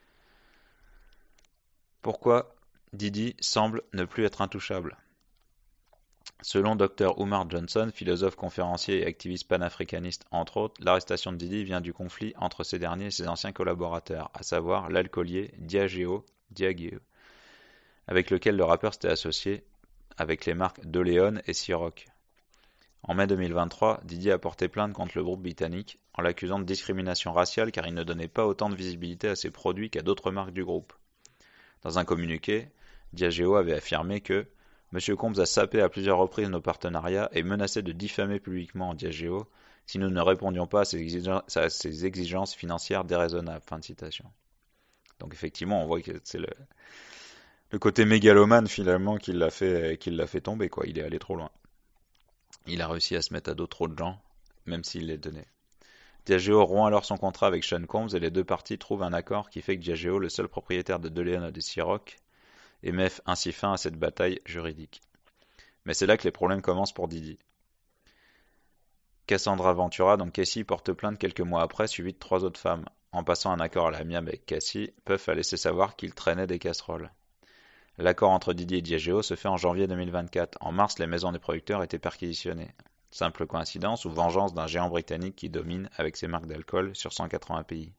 Pourquoi Didi semble ne plus être intouchable? Selon Dr Umar Johnson, philosophe, conférencier et activiste panafricaniste entre autres, l'arrestation de Didi vient du conflit entre ces derniers et ses anciens collaborateurs, à savoir l'alcoolier Diageo, Diageo, avec lequel le rappeur s'était associé avec les marques De Leon et Ciroc. En mai deux mille vingt-trois, Didi a porté plainte contre le groupe britannique en l'accusant de discrimination raciale car il ne donnait pas autant de visibilité à ses produits qu'à d'autres marques du groupe. Dans un communiqué, Diageo avait affirmé que M. Combs a sapé à plusieurs reprises nos partenariats et menacé de diffamer publiquement Diageo si nous ne répondions pas à ses exigences, à ses exigences financières déraisonnables. Fin de citation. Donc effectivement, on voit que c'est le, le côté mégalomane finalement qui l'a fait, qui l'a fait tomber, quoi. Il est allé trop loin. Il a réussi à se mettre à dos trop de gens, même s'il les donnait. Diageo rompt alors son contrat avec Sean Combs et les deux parties trouvent un accord qui fait que Diageo, le seul propriétaire de De Leon et de Ciroc, et met ainsi fin à cette bataille juridique. Mais c'est là que les problèmes commencent pour Didi. Cassandra Ventura, donc Cassie, porte plainte quelques mois après, suivie de trois autres femmes. En passant un accord à l'amiable avec Cassie, Puff a laissé savoir qu'il traînait des casseroles. L'accord entre Didi et Diageo se fait en janvier deux mille vingt-quatre. En mars, les maisons des producteurs étaient perquisitionnées. Simple coïncidence ou vengeance d'un géant britannique qui domine avec ses marques d'alcool sur cent quatre-vingts pays.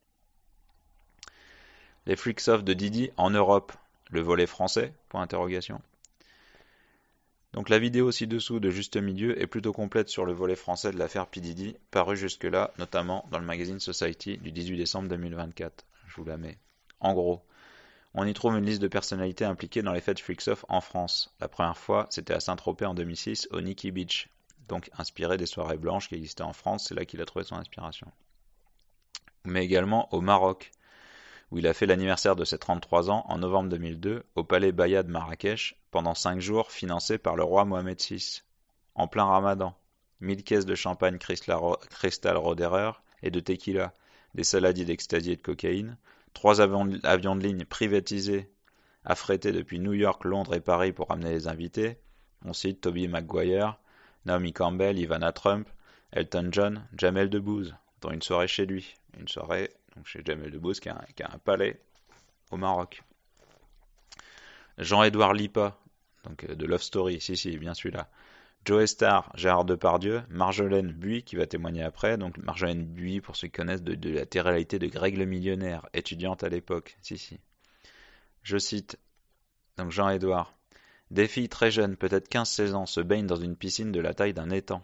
Les freaks-off de Didi en Europe. Le volet français? Point d'interrogation. Donc la vidéo ci-dessous de Juste Milieu est plutôt complète sur le volet français de l'affaire P. Diddy, paru jusque-là, notamment dans le magazine Society du dix-huit décembre deux mille vingt-quatre. Je vous la mets. En gros, on y trouve une liste de personnalités impliquées dans les fêtes freaks-off en France. La première fois, c'était à Saint-Tropez en deux mille six, au Nikki Beach, donc inspiré des soirées blanches qui existaient en France, c'est là qu'il a trouvé son inspiration. Mais également au Maroc, où il a fait l'anniversaire de ses trente-trois ans en novembre deux mille deux au palais Bahia de Marrakech pendant cinq jours financé par le roi Mohamed six. En plein ramadan, mille caisses de champagne Cristal Roderer et de tequila, des saladiers d'ecstasy et de cocaïne, trois avions, avions de ligne privatisés affrétés depuis New York, Londres et Paris pour amener les invités. On cite Tobey Maguire, Naomi Campbell, Ivana Trump, Elton John, Jamel Debbouze, dont une soirée chez lui, une soirée donc chez Jamel Debbouze qui a, un, qui a un palais au Maroc. Jean-Édouard Lipa, donc de Love Story, si si, bien celui-là. Joe Star, Gérard Depardieu, Marjolaine Buy qui va témoigner après, donc Marjolaine Buy pour ceux qui connaissent de, de la télé-réalité de Greg le millionnaire, étudiante à l'époque, si si. Je cite, donc Jean-Édouard, des filles très jeunes, peut-être quinze seize ans, se baignent dans une piscine de la taille d'un étang.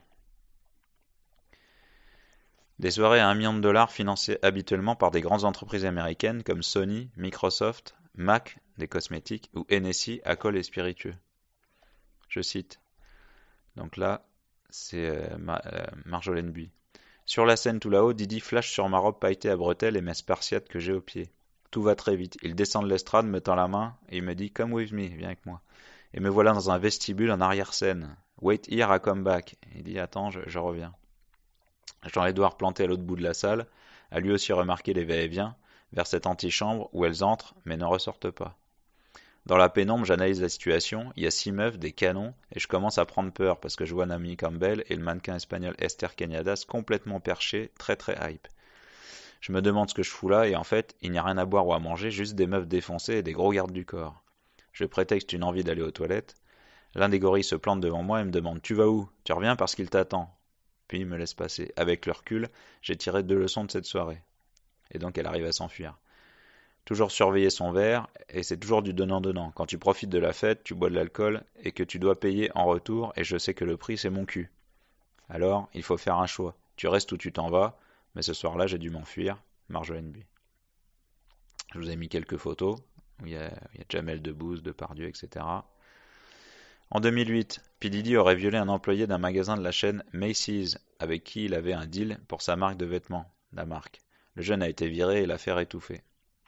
Des soirées à un million de dollars financées habituellement par des grandes entreprises américaines comme Sony, Microsoft, Mac, des cosmétiques, ou Hennessy, alcool et spiritueux. Je cite. Donc là, c'est euh, Ma- euh, Marjolaine Buy. Sur la scène tout là-haut, Didi flash sur ma robe pailletée à bretelles et mes spartiates que j'ai aux pieds. Tout va très vite. Il descend de l'estrade, me tend la main et il me dit « Come with me, viens avec moi ». Et me voilà dans un vestibule en arrière-scène. « Wait here, I come back ». Il dit « Attends, je, je reviens ». Jean-Édouard planté à l'autre bout de la salle a lui aussi remarqué les va-et-vient vers cette antichambre où elles entrent mais ne ressortent pas. Dans la pénombre, j'analyse la situation, il y a six meufs, des canons, et je commence à prendre peur parce que je vois Naomi Campbell et le mannequin espagnol Esther Cañadas complètement perchés, très très hype. Je me demande ce que je fous là et en fait, il n'y a rien à boire ou à manger, juste des meufs défoncées et des gros gardes du corps. Je prétexte une envie d'aller aux toilettes. L'un des gorilles se plante devant moi et me demande « Tu vas où ? Tu reviens parce qu'il t'attend ?» Puis il me laisse passer. Avec le recul, j'ai tiré deux leçons de cette soirée. Et donc elle arrive à s'enfuir. Toujours surveiller son verre, et c'est toujours du donnant-donnant. Quand tu profites de la fête, tu bois de l'alcool, et que tu dois payer en retour, et je sais que le prix c'est mon cul. Alors, il faut faire un choix. Tu restes ou tu t'en vas, mais ce soir-là j'ai dû m'enfuir. Marjolaine Buy. Je vous ai mis quelques photos, où il y a, il y a Jamel Debbouze, Depardieu, et cetera. En deux mille huit, P. Diddy aurait violé un employé d'un magasin de la chaîne Macy's, avec qui il avait un deal pour sa marque de vêtements, la marque. Le jeune a été viré et l'affaire étouffée.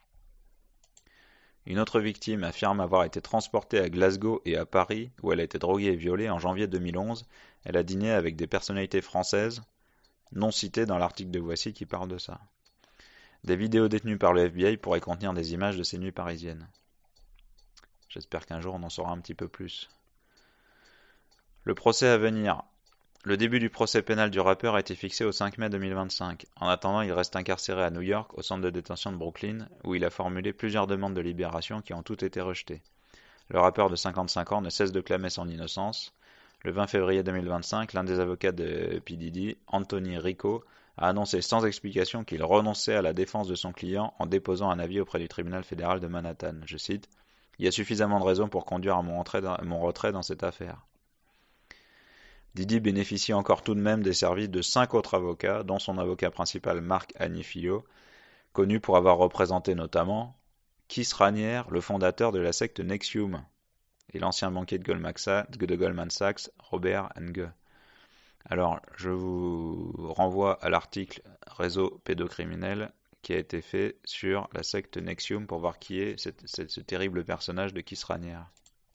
Une autre victime affirme avoir été transportée à Glasgow et à Paris, où elle a été droguée et violée en janvier deux mille onze. Elle a dîné avec des personnalités françaises, non citées dans l'article de Voici qui parle de ça. Des vidéos détenues par le F B I pourraient contenir des images de ces nuits parisiennes. J'espère qu'un jour on en saura un petit peu plus. Le procès à venir. Le début du procès pénal du rappeur a été fixé au cinq mai deux mille vingt-cinq. En attendant, il reste incarcéré à New York, au centre de détention de Brooklyn, où il a formulé plusieurs demandes de libération qui ont toutes été rejetées. Le rappeur de cinquante-cinq ans ne cesse de clamer son innocence. Le vingt février deux mille vingt-cinq, l'un des avocats de P. Diddy, Anthony Rico, a annoncé sans explication qu'il renonçait à la défense de son client en déposant un avis auprès du tribunal fédéral de Manhattan. Je cite « Il y a suffisamment de raisons pour conduire à mon retrait dans, mon retrait dans cette affaire. » Diddy bénéficie encore tout de même des services de cinq autres avocats, dont son avocat principal Marc Agnifilo, connu pour avoir représenté notamment Keith Raniere, le fondateur de la secte N X I V M, et l'ancien banquier de Goldman Sachs, Robert Nge. Alors, je vous renvoie à l'article Réseau pédocriminel qui a été fait sur la secte N X I V M pour voir qui est cette, cette, ce terrible personnage de Keith Raniere.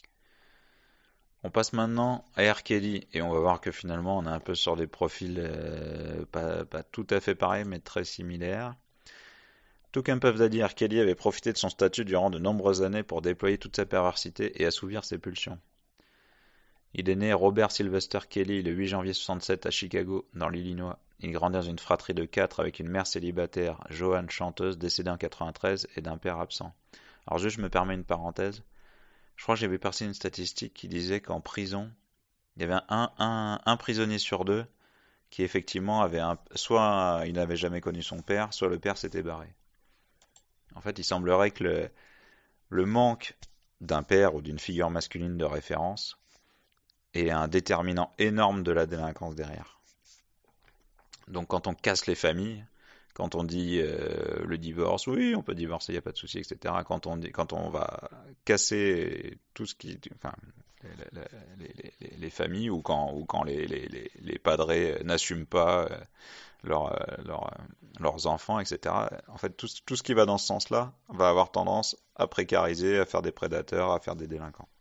On passe maintenant à R. Kelly et on va voir que finalement on est un peu sur des profils euh, pas, pas tout à fait pareils mais très similaires. Tout comme Puff Daddy, R. Kelly avait profité de son statut durant de nombreuses années pour déployer toute sa perversité et assouvir ses pulsions. Il est né Robert Sylvester Kelly le huit janvier soixante-sept à Chicago, dans l'Illinois. Il grandit dans une fratrie de quatre avec une mère célibataire, Joanne chanteuse, décédée en quatre-vingt-treize, et d'un père absent. Alors juste je me permets une parenthèse. Je crois que j'avais perçu une statistique qui disait qu'en prison, il y avait un, un, un prisonnier sur deux qui effectivement avait un, soit il n'avait jamais connu son père, soit le père s'était barré. En fait, il semblerait que le, le manque d'un père ou d'une figure masculine de référence est un déterminant énorme de la délinquance derrière. Donc quand on casse les familles, quand on dit euh, le divorce, oui, on peut divorcer, il n'y a pas de souci, et cetera. Quand on, dit, quand on va casser tout ce qui... Enfin, les, les, les, les familles, ou quand, ou quand les, les, les padrés n'assument pas euh, leur, euh, leur, euh, leurs enfants, et cetera. En fait, tout, tout ce qui va dans ce sens-là va avoir tendance à précariser, à faire des prédateurs, à faire des délinquants.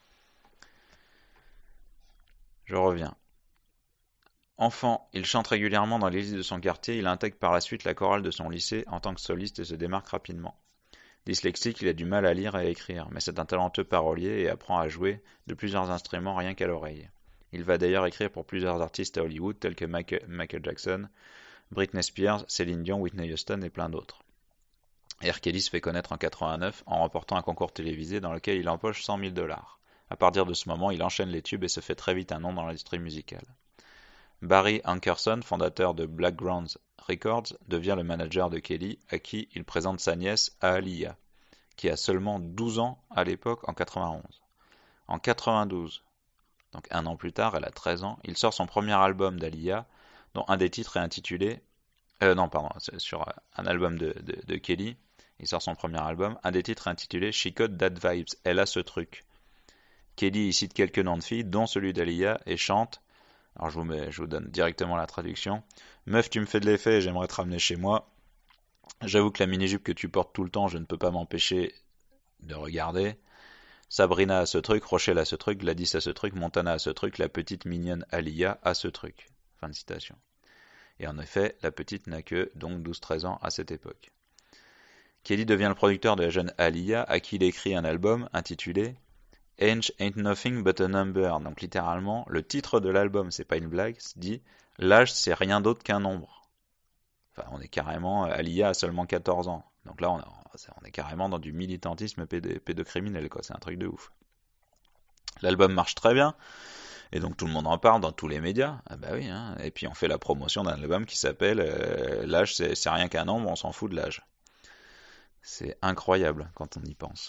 Je reviens. Enfant, il chante régulièrement dans l'église de son quartier, il intègre par la suite la chorale de son lycée en tant que soliste et se démarque rapidement. Dyslexique, il a du mal à lire et à écrire, mais c'est un talentueux parolier et apprend à jouer de plusieurs instruments rien qu'à l'oreille. Il va d'ailleurs écrire pour plusieurs artistes à Hollywood tels que Michael Jackson, Britney Spears, Céline Dion, Whitney Houston et plein d'autres. R. Kelly se fait connaître en quatre-vingt-neuf en remportant un concours télévisé dans lequel il empoche cent mille dollars. À partir de ce moment, il enchaîne les tubes et se fait très vite un nom dans l'industrie musicale. Barry Hankerson, fondateur de Blackgrounds Records, devient le manager de Kelly, à qui il présente sa nièce Aaliyah, qui a seulement douze ans à l'époque en quatre-vingt-onze. En quatre-vingt-douze, donc un an plus tard, elle a treize ans, il sort son premier album d'Aaliyah, dont un des titres est intitulé... Euh, non, pardon, c'est sur un album de, de, de Kelly, il sort son premier album, un des titres est intitulé She Got That Vibes, elle a ce truc. Kelly y cite quelques noms de filles, dont celui d'Aaliyah, et chante... Alors je vous, mets, je vous donne directement la traduction. Meuf, tu me fais de l'effet et j'aimerais te ramener chez moi. J'avoue que la mini-jupe que tu portes tout le temps, je ne peux pas m'empêcher de regarder. Sabrina a ce truc, Rochelle a ce truc, Gladys a ce truc, Montana a ce truc, la petite mignonne Aaliyah a ce truc. Fin de citation. Et en effet, la petite n'a que donc douze treize ans à cette époque. Kelly devient le producteur de la jeune Aaliyah, à qui il écrit un album intitulé Age ain't nothing but a number. Donc littéralement, le titre de l'album, c'est pas une blague, c'est dit l'âge c'est rien d'autre qu'un nombre. Enfin, on est carrément, Aaliyah a seulement quatorze ans. Donc là, on, a, on est carrément dans du militantisme péd pédocriminel, quoi. C'est un truc de ouf. L'album marche très bien, et donc tout le monde en parle dans tous les médias. Ah bah oui, hein. Et puis on fait la promotion d'un album qui s'appelle euh, L'âge, c'est rien qu'un nombre, on s'en fout de l'âge. C'est incroyable quand on y pense.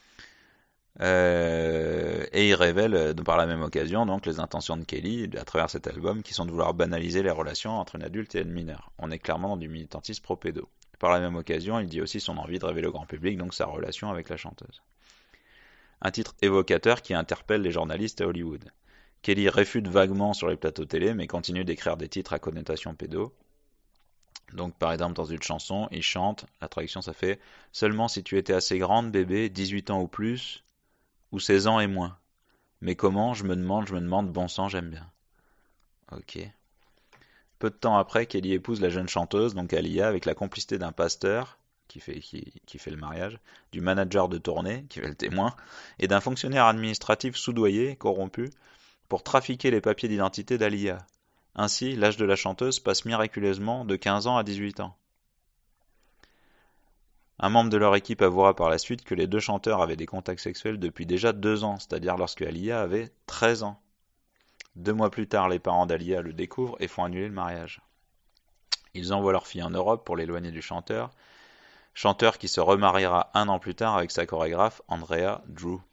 Euh, et il révèle euh, par la même occasion donc les intentions de Kelly à travers cet album qui sont de vouloir banaliser les relations entre une adulte et une mineure. On est clairement dans du militantisme pro-pédo. Par la même occasion, il dit aussi son envie de révéler au grand public donc sa relation avec la chanteuse. Un titre évocateur qui interpelle les journalistes à Hollywood. Kelly réfute vaguement sur les plateaux télé mais continue d'écrire des titres à connotation pédo. Donc par exemple dans une chanson, il chante, la traduction ça fait « Seulement si tu étais assez grande bébé, dix-huit ans ou plus » ou seize ans et moins. Mais comment, je me demande, je me demande, bon sang, j'aime bien. Ok. Peu de temps après, Kelly épouse la jeune chanteuse, donc Aaliyah, avec la complicité d'un pasteur, qui fait, qui, qui fait le mariage, du manager de tournée, qui fait le témoin, et d'un fonctionnaire administratif soudoyé, corrompu, pour trafiquer les papiers d'identité d'Aaliyah. Ainsi, l'âge de la chanteuse passe miraculeusement de quinze ans à dix-huit ans. Un membre de leur équipe avouera par la suite que les deux chanteurs avaient des contacts sexuels depuis déjà deux ans, c'est-à-dire lorsque Aaliyah avait treize ans. Deux mois plus tard, les parents d'Aaliyah le découvrent et font annuler le mariage. Ils envoient leur fille en Europe pour l'éloigner du chanteur, chanteur qui se remariera un an plus tard avec sa chorégraphe Andrea Drew.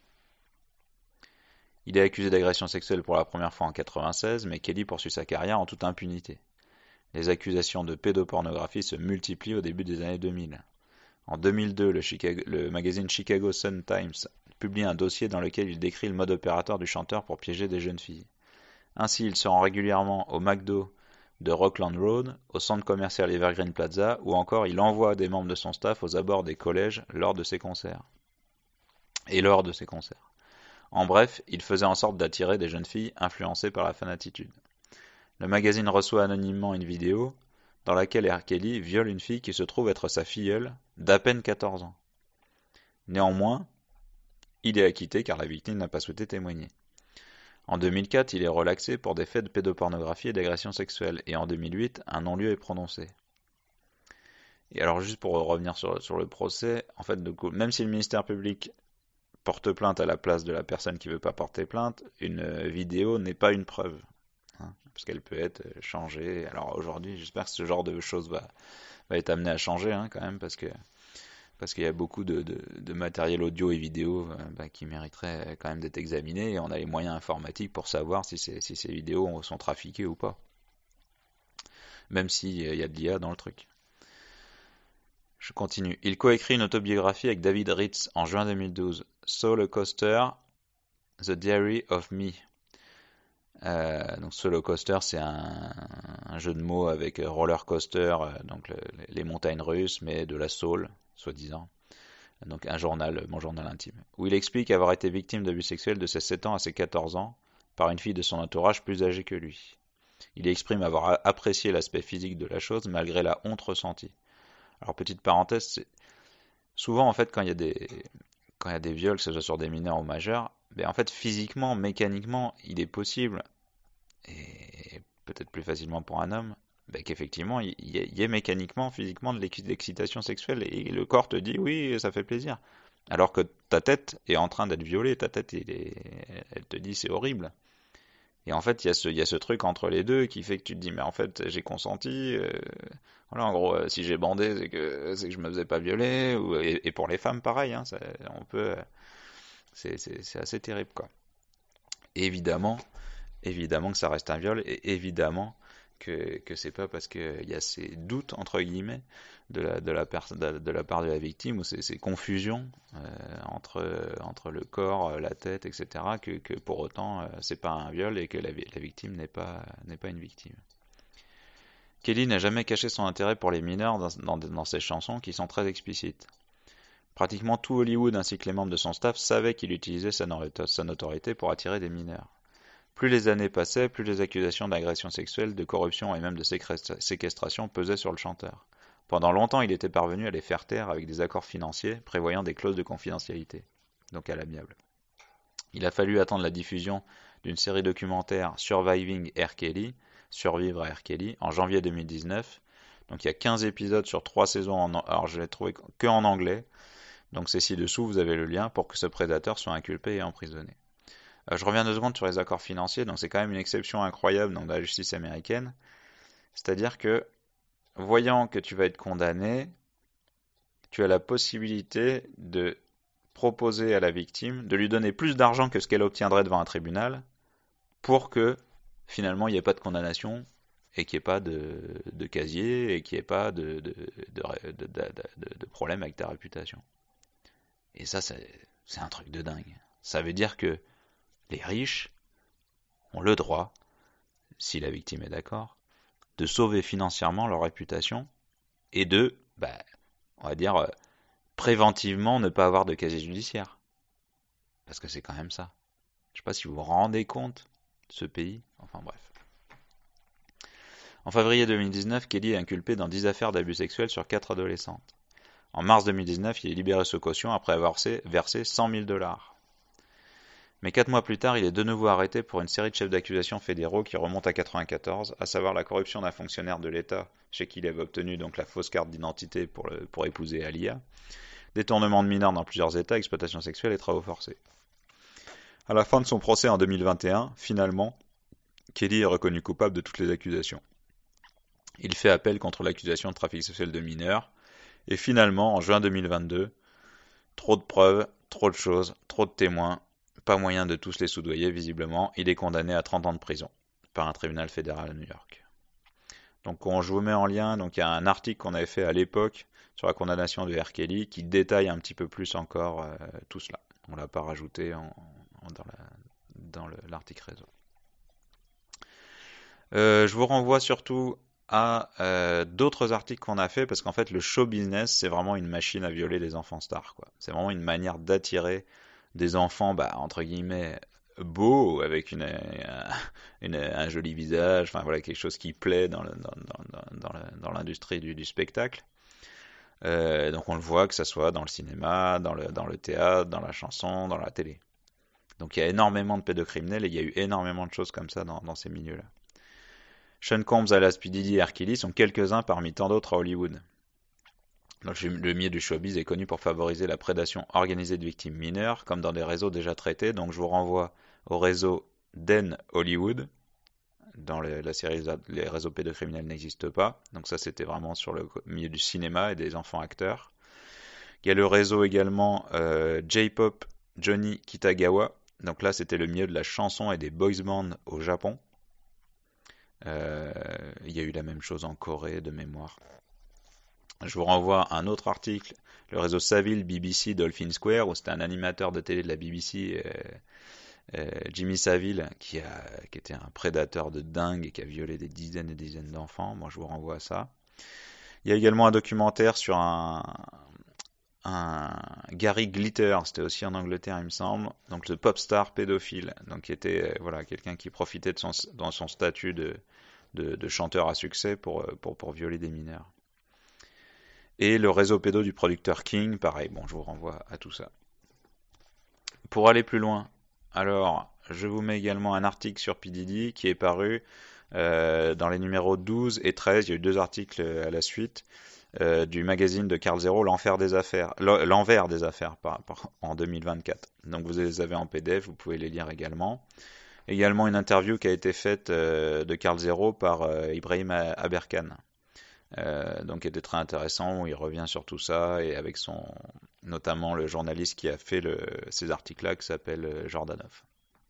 Il est accusé d'agression sexuelle pour la première fois en quatre-vingt-seize, mais Kelly poursuit sa carrière en toute impunité. Les accusations de pédopornographie se multiplient au début des années deux mille. En deux mille deux, le, Chicago, le magazine Chicago Sun-Times publie un dossier dans lequel il décrit le mode opératoire du chanteur pour piéger des jeunes filles. Ainsi, il se rend régulièrement au McDo de Rockland Road, au centre commercial Evergreen Plaza, ou encore il envoie des membres de son staff aux abords des collèges lors de ses concerts. Et lors de ses concerts. En bref, il faisait en sorte d'attirer des jeunes filles influencées par la fanatitude. Le magazine reçoit anonymement une vidéo dans laquelle R. Kelly viole une fille qui se trouve être sa filleule d'à peine quatorze ans. Néanmoins, il est acquitté car la victime n'a pas souhaité témoigner. En deux mille quatre, il est relaxé pour des faits de pédopornographie et d'agression sexuelle, et en deux mille huit, un non-lieu est prononcé. Et alors, juste pour revenir sur, sur le procès, en fait, de coup, même si le ministère public porte plainte à la place de la personne qui ne veut pas porter plainte, une vidéo n'est pas une preuve. Hein, parce qu'elle peut être changée. Alors aujourd'hui, j'espère que ce genre de choses va, va être amené à changer hein, quand même, parce que parce qu'il y a beaucoup de, de, de matériel audio et vidéo euh, bah, qui mériterait quand même d'être examiné, et on a les moyens informatiques pour savoir si, si ces vidéos sont trafiquées ou pas. Même s'il y a de l'I A dans le truc. Je continue. Il coécrit une autobiographie avec David Ritz en juin deux mille douze, Soul Coaster, The Diary of Me. Euh, donc Solo Coaster, c'est un, un jeu de mots avec roller coaster, euh, donc le, les montagnes russes, mais de la soul, soi-disant. Donc un journal, mon journal intime, où il explique avoir été victime d'abus sexuels de ses sept ans à ses quatorze ans par une fille de son entourage plus âgée que lui. Il exprime avoir apprécié l'aspect physique de la chose malgré la honte ressentie. Alors petite parenthèse, c'est souvent en fait quand il y a des quand il y a des viols, que ce soit sur des mineurs ou majeurs, ben en fait physiquement, mécaniquement, il est possible, et peut-être plus facilement pour un homme, ben qu'effectivement il y, y ait mécaniquement, physiquement de l'excitation sexuelle, et le corps te dit oui, ça fait plaisir. Alors que ta tête est en train d'être violée, ta tête elle, est, elle te dit c'est horrible. Et en fait, il y, a ce, il y a ce truc entre les deux qui fait que tu te dis, mais en fait, j'ai consenti. Euh, voilà, en gros, euh, si j'ai bandé, c'est que, c'est que je me faisais pas violer. Ou, et, et pour les femmes, pareil. Hein, ça, on peut, c'est, c'est, c'est assez terrible, quoi. Et évidemment, évidemment que ça reste un viol. Et évidemment que, que c'est pas parce qu'il y a ces doutes, entre guillemets, de la, de la, pers- de, de la part de la victime, ou ces, ces confusions euh, entre, entre le corps, la tête, et cetera, que, que pour autant, euh, c'est pas un viol et que la, la victime n'est pas, n'est pas une victime. Kelly n'a jamais caché son intérêt pour les mineurs dans, dans, dans ses chansons qui sont très explicites. Pratiquement tout Hollywood ainsi que les membres de son staff savaient qu'il utilisait sa, sa notoriété pour attirer des mineurs. Plus les années passaient, plus les accusations d'agression sexuelle, de corruption et même de séquestration pesaient sur le chanteur. Pendant longtemps, il était parvenu à les faire taire avec des accords financiers prévoyant des clauses de confidentialité, donc à l'amiable. Il a fallu attendre la diffusion d'une série documentaire Surviving R. Kelly, Survivre à R. Kelly, en janvier deux mille dix-neuf, Donc il y a quinze épisodes sur trois saisons, en, alors je l'ai trouvé que en anglais. Donc c'est ci-dessous, vous avez le lien pour que ce prédateur soit inculpé et emprisonné. Euh, je reviens deux secondes sur les accords financiers, donc c'est quand même une exception incroyable dans la justice américaine. C'est-à-dire que, voyant que tu vas être condamné, tu as la possibilité de proposer à la victime de lui donner plus d'argent que ce qu'elle obtiendrait devant un tribunal pour que finalement il n'y ait pas de condamnation et qu'il n'y ait pas de, de casier et qu'il n'y ait pas de, de, de, de, de, de problème avec ta réputation. Et ça, c'est, c'est un truc de dingue. Ça veut dire que les riches ont le droit, si la victime est d'accord, de sauver financièrement leur réputation et de, bah, on va dire, euh, préventivement ne pas avoir de casier judiciaire. Parce que c'est quand même ça. Je ne sais pas si vous vous rendez compte de ce pays. Enfin bref. En février deux mille dix-neuf, Kelly est inculpé dans dix affaires d'abus sexuels sur quatre adolescentes. En mars deux mille dix-neuf, il est libéré sous caution après avoir versé cent mille dollars. Mais quatre mois plus tard, il est de nouveau arrêté pour une série de chefs d'accusation fédéraux qui remontent à quatre-vingt-quatorze, à savoir la corruption d'un fonctionnaire de l'État chez qui il avait obtenu donc la fausse carte d'identité pour, le, pour épouser Alia, détournement de mineurs dans plusieurs États, exploitation sexuelle et travaux forcés. À la fin de son procès en deux mille vingt et un, finalement, Kelly est reconnu coupable de toutes les accusations. Il fait appel contre l'accusation de trafic sexuel de mineurs, et finalement, en juin deux mille vingt-deux, trop de preuves, trop de choses, trop de témoins, pas moyen de tous les soudoyer visiblement, il est condamné à trente ans de prison par un tribunal fédéral à New York. Donc on, je vous mets en lien, donc il y a un article qu'on avait fait à l'époque sur la condamnation de R. Kelly qui détaille un petit peu plus encore euh, tout cela. On l'a pas rajouté en, en, dans, la, dans le, l'article réseau. Euh, je vous renvoie surtout à euh, d'autres articles qu'on a fait parce qu'en fait le show business c'est vraiment une machine à violer les enfants stars, quoi. C'est vraiment une manière d'attirer des enfants, bah, entre guillemets, beaux, avec une, une, un joli visage, enfin voilà, quelque chose qui plaît dans, le, dans, dans, dans, le, dans l'industrie du, du spectacle. Euh, donc on le voit que ça soit dans le cinéma, dans le, dans le théâtre, dans la chanson, dans la télé. Donc il y a énormément de pédocriminels et il y a eu énormément de choses comme ça dans, dans ces milieux-là. Sean Combs, alias P. Diddy et R. Kelly sont quelques-uns parmi tant d'autres à Hollywood. Donc, le milieu du showbiz est connu pour favoriser la prédation organisée de victimes mineures, comme dans des réseaux déjà traités. Donc je vous renvoie au réseau Den Hollywood. Dans les, la série, les réseaux pédocriminels n'existent pas. Donc ça, c'était vraiment sur le milieu du cinéma et des enfants acteurs. Il y a le réseau également euh, J-Pop Johnny Kitagawa. Donc là, c'était le milieu de la chanson et des boys bands au Japon. Euh, il y a eu la même chose en Corée, de mémoire. Je vous renvoie à un autre article, le réseau Savile B B C Dolphin Square, où c'était un animateur de télé de la B B C, euh, euh, Jimmy Savile, qui, a, qui était un prédateur de dingue et qui a violé des dizaines et des dizaines d'enfants. Moi, je vous renvoie à ça. Il y a également un documentaire sur un, un Gary Glitter, c'était aussi en Angleterre, il me semble, donc le pop star pédophile, donc qui était voilà quelqu'un qui profitait de son, dans son statut de, de, de chanteur à succès pour, pour, pour violer des mineurs. Et le réseau pédo du producteur King, pareil, bon, je vous renvoie à tout ça. Pour aller plus loin, alors, je vous mets également un article sur P. Diddy qui est paru euh, dans les numéros douze et treize, il y a eu deux articles à la suite, euh, du magazine de Carl Zero, L'Enfer des Affaires, L'Envers des Affaires, par, par, en deux mille vingt-quatre. Donc vous les avez en P D F, vous pouvez les lire également. Également une interview qui a été faite euh, de Carl Zero par euh, Ibrahim Aberkan. Euh, donc, qui était très intéressant, où il revient sur tout ça, et avec son, notamment le journaliste qui a fait le, ces articles-là, qui s'appelle Jordanov.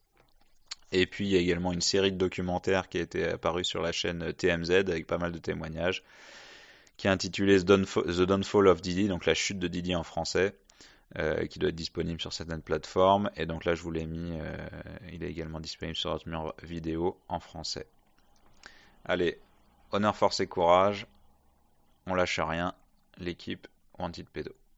Et puis, il y a également une série de documentaires qui a été apparue sur la chaîne T M Z, avec pas mal de témoignages, qui est intitulé The Downfall of Diddy, donc la chute de Diddy en français, euh, qui doit être disponible sur certaines plateformes, et donc là, je vous l'ai mis, euh, il est également disponible sur notre mur vidéo en français. Allez, honneur, force et courage. On lâche rien, l'équipe Wanted Pédo.